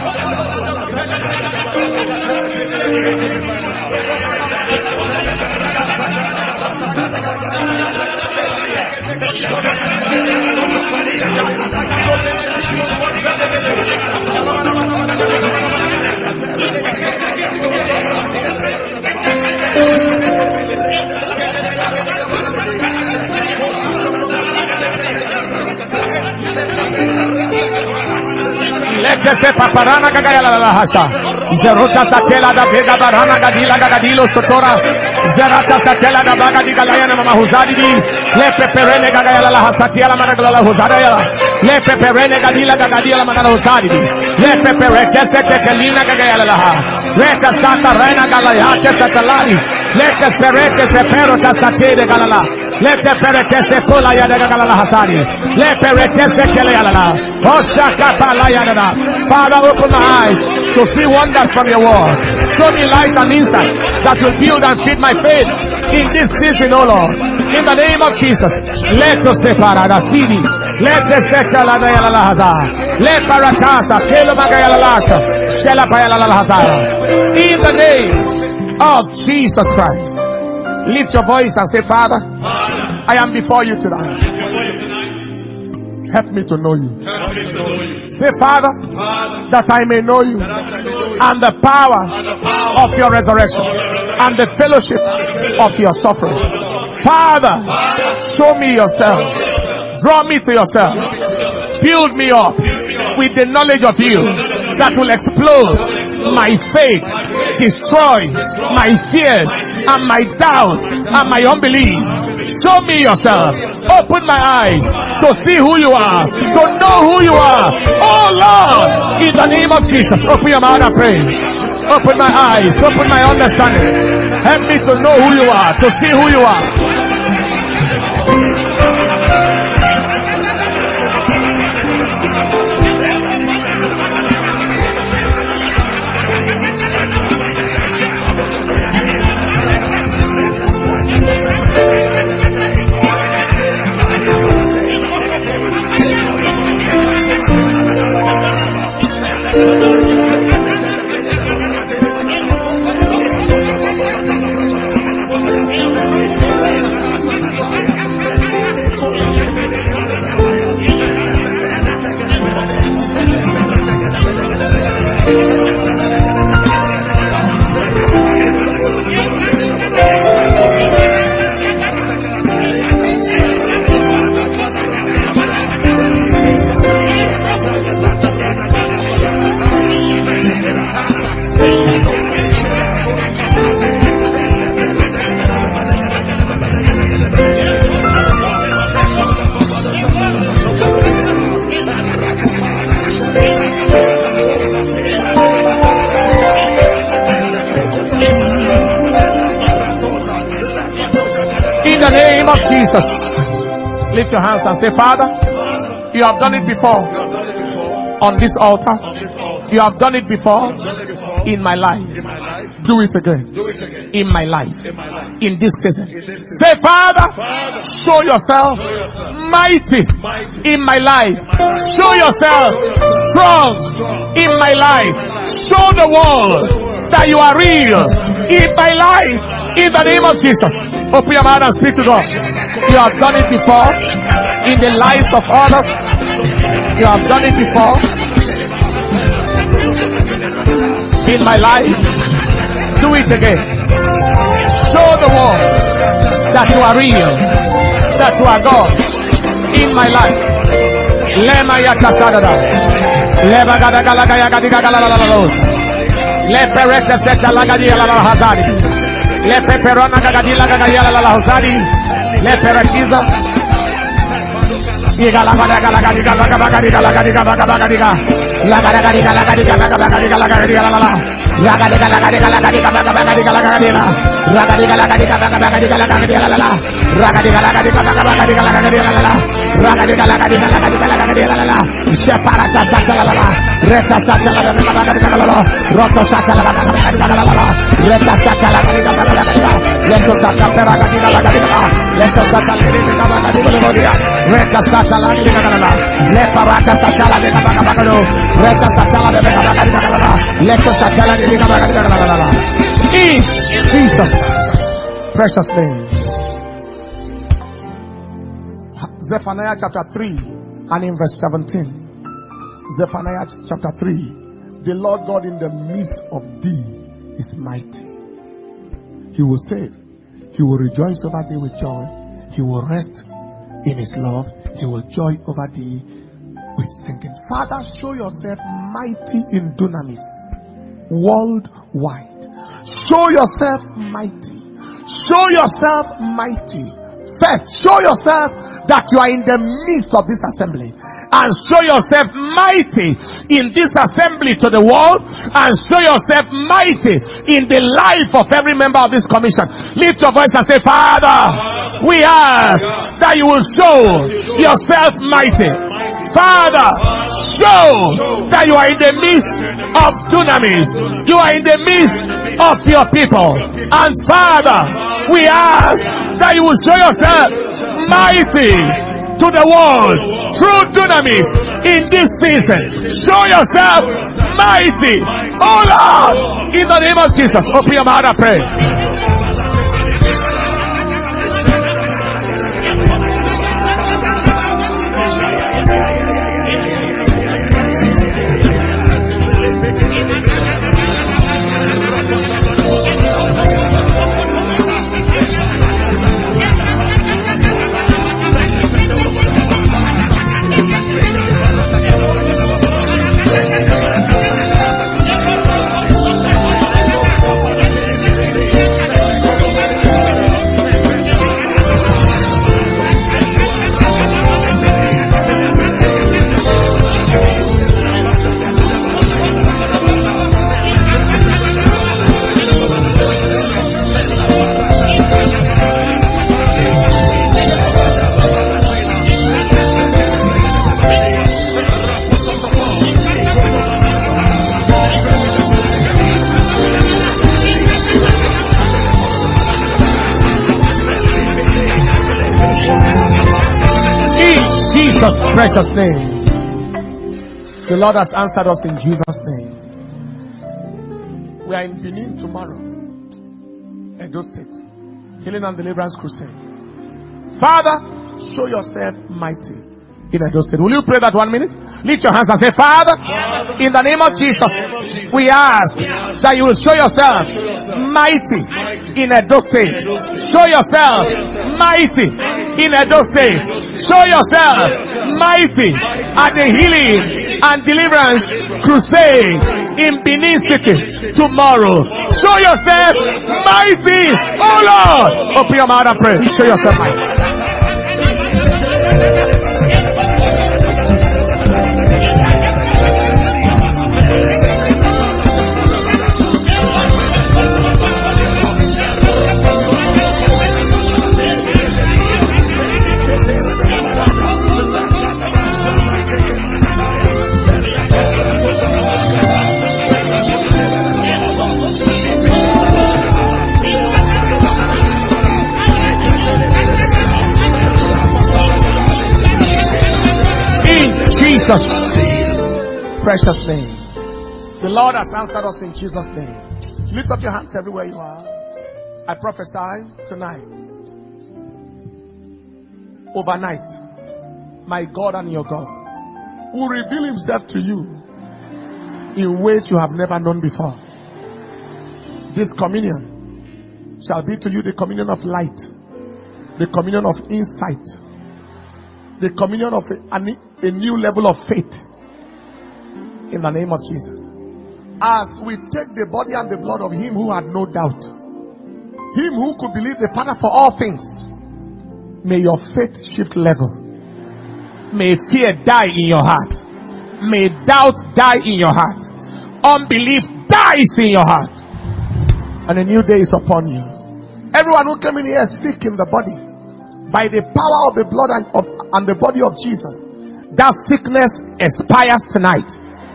Letese paparana gagaya la la hasa. Zerota satela da bega barana gadila gagadilo sotora. Zerata satela da baga di galaya na mama huzadi di. Le peperene gagaya la hasa tiela mana la huzada. Le peperene gadila gagadila la mana huzadi di. Le peperete setelina gagaya la ha. Reta sata rena galaya satalari. Le perete pepero tasate galala. Le perete se kola ya de galala hasani. Le perete se tele galala. Oshaka palaya da. Father, open my eyes to see wonders from your word. Show me light and insight that will build and feed my faith in this season, oh Lord. In the name of Jesus, let us separate the city. Let us settle la la haza. Let paratasa kelo magaya la lasha. Shela paya la haza. In the name of Jesus Christ, lift your voice and say, Father, I am before you tonight. Help me to know you. Help me to know you. Say, Father, Father, that I may know you, I may know you and the power, and the power of your resurrection, resurrection and the fellowship of your suffering. Father, Father, show me yourself. Draw me to yourself. Build me up with the knowledge of you that will explode my faith, destroy my fears and my doubts and my unbelief. Show me yourself. Open my eyes to see who you are, to know who you are. Oh Lord, in the name of Jesus, open your mouth and pray. Open my eyes, open my understanding. Help me to know who you are, to see who you are. In the name of Jesus, lift your hands and say, Father, you have done it before on this altar. You have done it before in my life. Do it again in my life, in this season. Say, Father, show yourself mighty in my life. Show yourself strong in my life. Show the world that you are real in my life. In the name of Jesus, open your mouth and speak to God. You have done it before in the lives of others. You have done it before in my life. Do it again. Show the world that you are real, that you are God in my life. Lema yata sadada. Leba gada gala gaya gadi gala la la la. Le perete seta la gadi la la hazadi. Le peperona gadi la gadi la la hazadi. Le peretiza. Igala gada gala gadi gala gadi gala gadi gala gadi gala. La gada gadi gala gadi gala gadi gala gadi la la. La gada gala gadi gala gadi gala gadi gala gadi la. La gada gala gadi gala gadi gala gadi la la. La gada gala gadi gala gadi gala gadi la la. Ragadi gala gadi gala gadi gala gadi la la. Sheparata sata la la. Reta sata la la gadi gala la. Roto sata la gadi gala la. Reta sata la gadi gala gadi la. Leto sata pera gadi gala gadi la. Leto sata la gadi gala gadi la. Reta sata la gadi gala la. Le parata sata la gadi gala gadi la. Reta sata la gadi gala la. Leto sata la gadi gala la. In Jesus' precious name. Zephaniah chapter three and in verse seventeen. Zephaniah chapter three. The Lord God in the midst of thee is mighty. He will save. He will rejoice over thee with joy. He will rest in his love. He will joy over thee with singing. Father, show yourself mighty in dunamis worldwide. Show yourself mighty. Show yourself mighty. First, show yourself that you are in the midst of this assembly, and show yourself mighty in this assembly to the world, and show yourself mighty in the life of every member of this commission. Lift your voice and say, Father, we ask that you will show yourself mighty. Father, show that you are in the midst of dunamis. You are in the midst of your people. And Father, we ask that you will show yourself mighty to the world through dunamis in this season. Show yourself mighty. Oh Lord, in the name of Jesus. Open your mouth and pray. Jesus' precious name. The Lord has answered us in Jesus' name. We are in Benin tomorrow, Edo State, Healing and Deliverance Crusade. Father, show yourself mighty in Edo State. Will you pray that one minute? Lift your hands and say, Father, in the name of Jesus, we ask that you will show yourself mighty in Edo State. Show yourself mighty in Edo State. Show yourself mighty at the Healing and Deliverance Crusade in Benin City tomorrow. Show yourself mighty. Oh Lord, open your mouth and pray. Show yourself mighty. Jesus' precious name. The Lord has answered us in Jesus' name. Lift up your hands everywhere you are. I prophesy tonight, overnight, my God and your God, will reveal himself to you in ways you have never known before. This communion shall be to you the communion of light, the communion of insight, the communion of a, a new level of faith in the name of Jesus. As we take the body and the blood of him who had no doubt, him who could believe the Father for all things, may your faith shift level. May fear die in your heart. May doubt die in your heart. Unbelief dies in your heart. And a new day is upon you. Everyone who came in here sick in the body, by the power of the blood and, of, and the body of Jesus, that sickness expires tonight.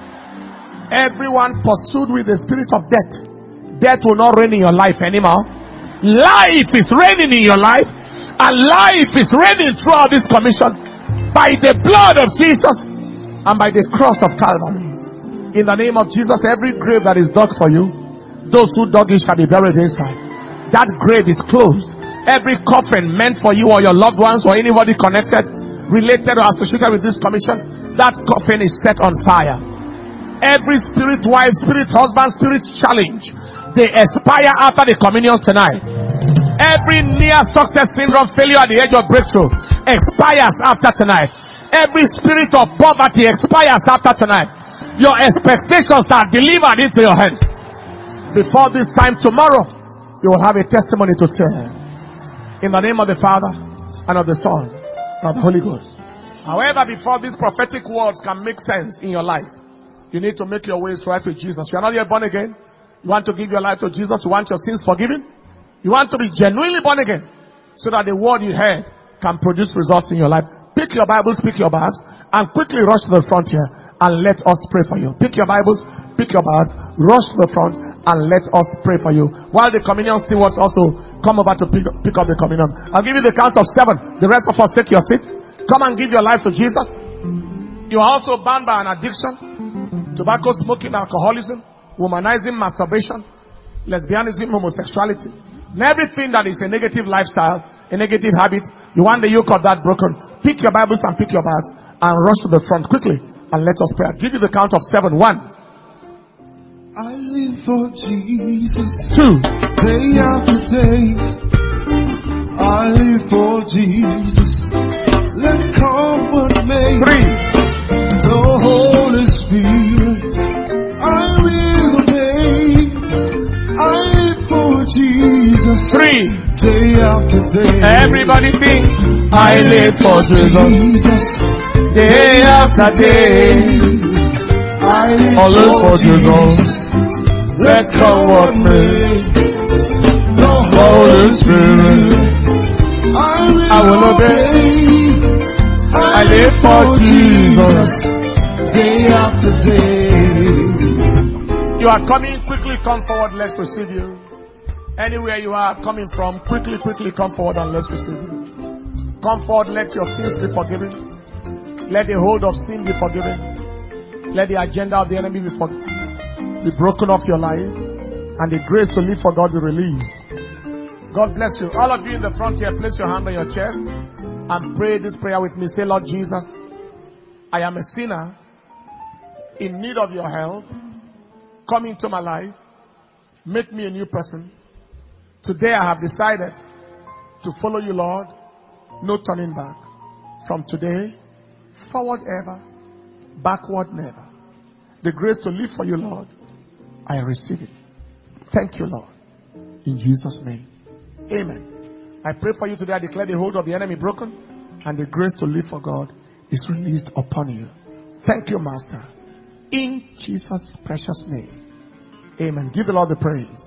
Everyone pursued with the spirit of death, death will not reign in your life anymore. Life is reigning in your life, and life is reigning throughout this commission by the blood of Jesus and by the cross of Calvary. In the name of Jesus, every grave that is dug for you, those who dug it shall be buried inside. That grave is closed. Every coffin meant for you or your loved ones or anybody connected, related or associated with this commission, that coffin is set on fire. Every spirit wife, spirit husband, spirit challenge, they expire after the communion tonight. Every near success syndrome, failure at the edge of breakthrough, expires after tonight. Every spirit of poverty expires after tonight. Your expectations are delivered into your hands. Before this time tomorrow, you will have a testimony to share. In the name of the Father, and of the Son, and of the Holy Ghost. However, before these prophetic words can make sense in your life, you need to make your ways right with Jesus. You are not yet born again. You want to give your life to Jesus. You want your sins forgiven. You want to be genuinely born again, so that the word you heard can produce results in your life. Pick your Bibles, pick your bags, and quickly rush to the front here, and let us pray for you. Pick your Bibles, pick your bags, rush to the front, and let us pray for you. While the communion stewards also come over to pick, pick up the communion. I'll give you the count of seven. The rest of us take your seat. Come and give your life to Jesus. You are also bound by an addiction: tobacco smoking, alcoholism, womanizing, masturbation, lesbianism, homosexuality, and everything that is a negative lifestyle, a negative habit. You want the yoke of that broken. Pick your Bibles and pick your bags and rush to the front quickly, and let us pray. I'll give you the count of seven. One. I live for Jesus. Two. Day after day. I live for Jesus. Let come what may. Three. The Holy Spirit, I will obey. I live for Jesus. Three. Day after day. Everybody sing. I live for Jesus. Day after day. I live I live for for Jesus. Let come what may. The Holy Spirit, I will, I will obey. I live for Jesus. Day after day. You are coming, quickly come forward, let's receive you. Anywhere you are coming from, quickly, quickly come forward and let's receive you. Come forward, let your sins be forgiven. Let the hold of sin be forgiven. Let the agenda of the enemy be, for, be broken off your life. And the grace to live for God be released. God bless you. All of you in the front here, place your hand on your chest and pray this prayer with me. Say, Lord Jesus, I am a sinner in need of your help. Come into my life. Make me a new person. Today I have decided to follow you, Lord. No turning back. From today, forward ever, backward never. The grace to live for you, Lord, I receive it. Thank you, Lord. In Jesus' name. Amen. I pray for you today. I declare the hold of the enemy broken, and the grace to live for God is released upon you. Thank you, Master. In Jesus' precious name. Amen. Give the Lord the praise.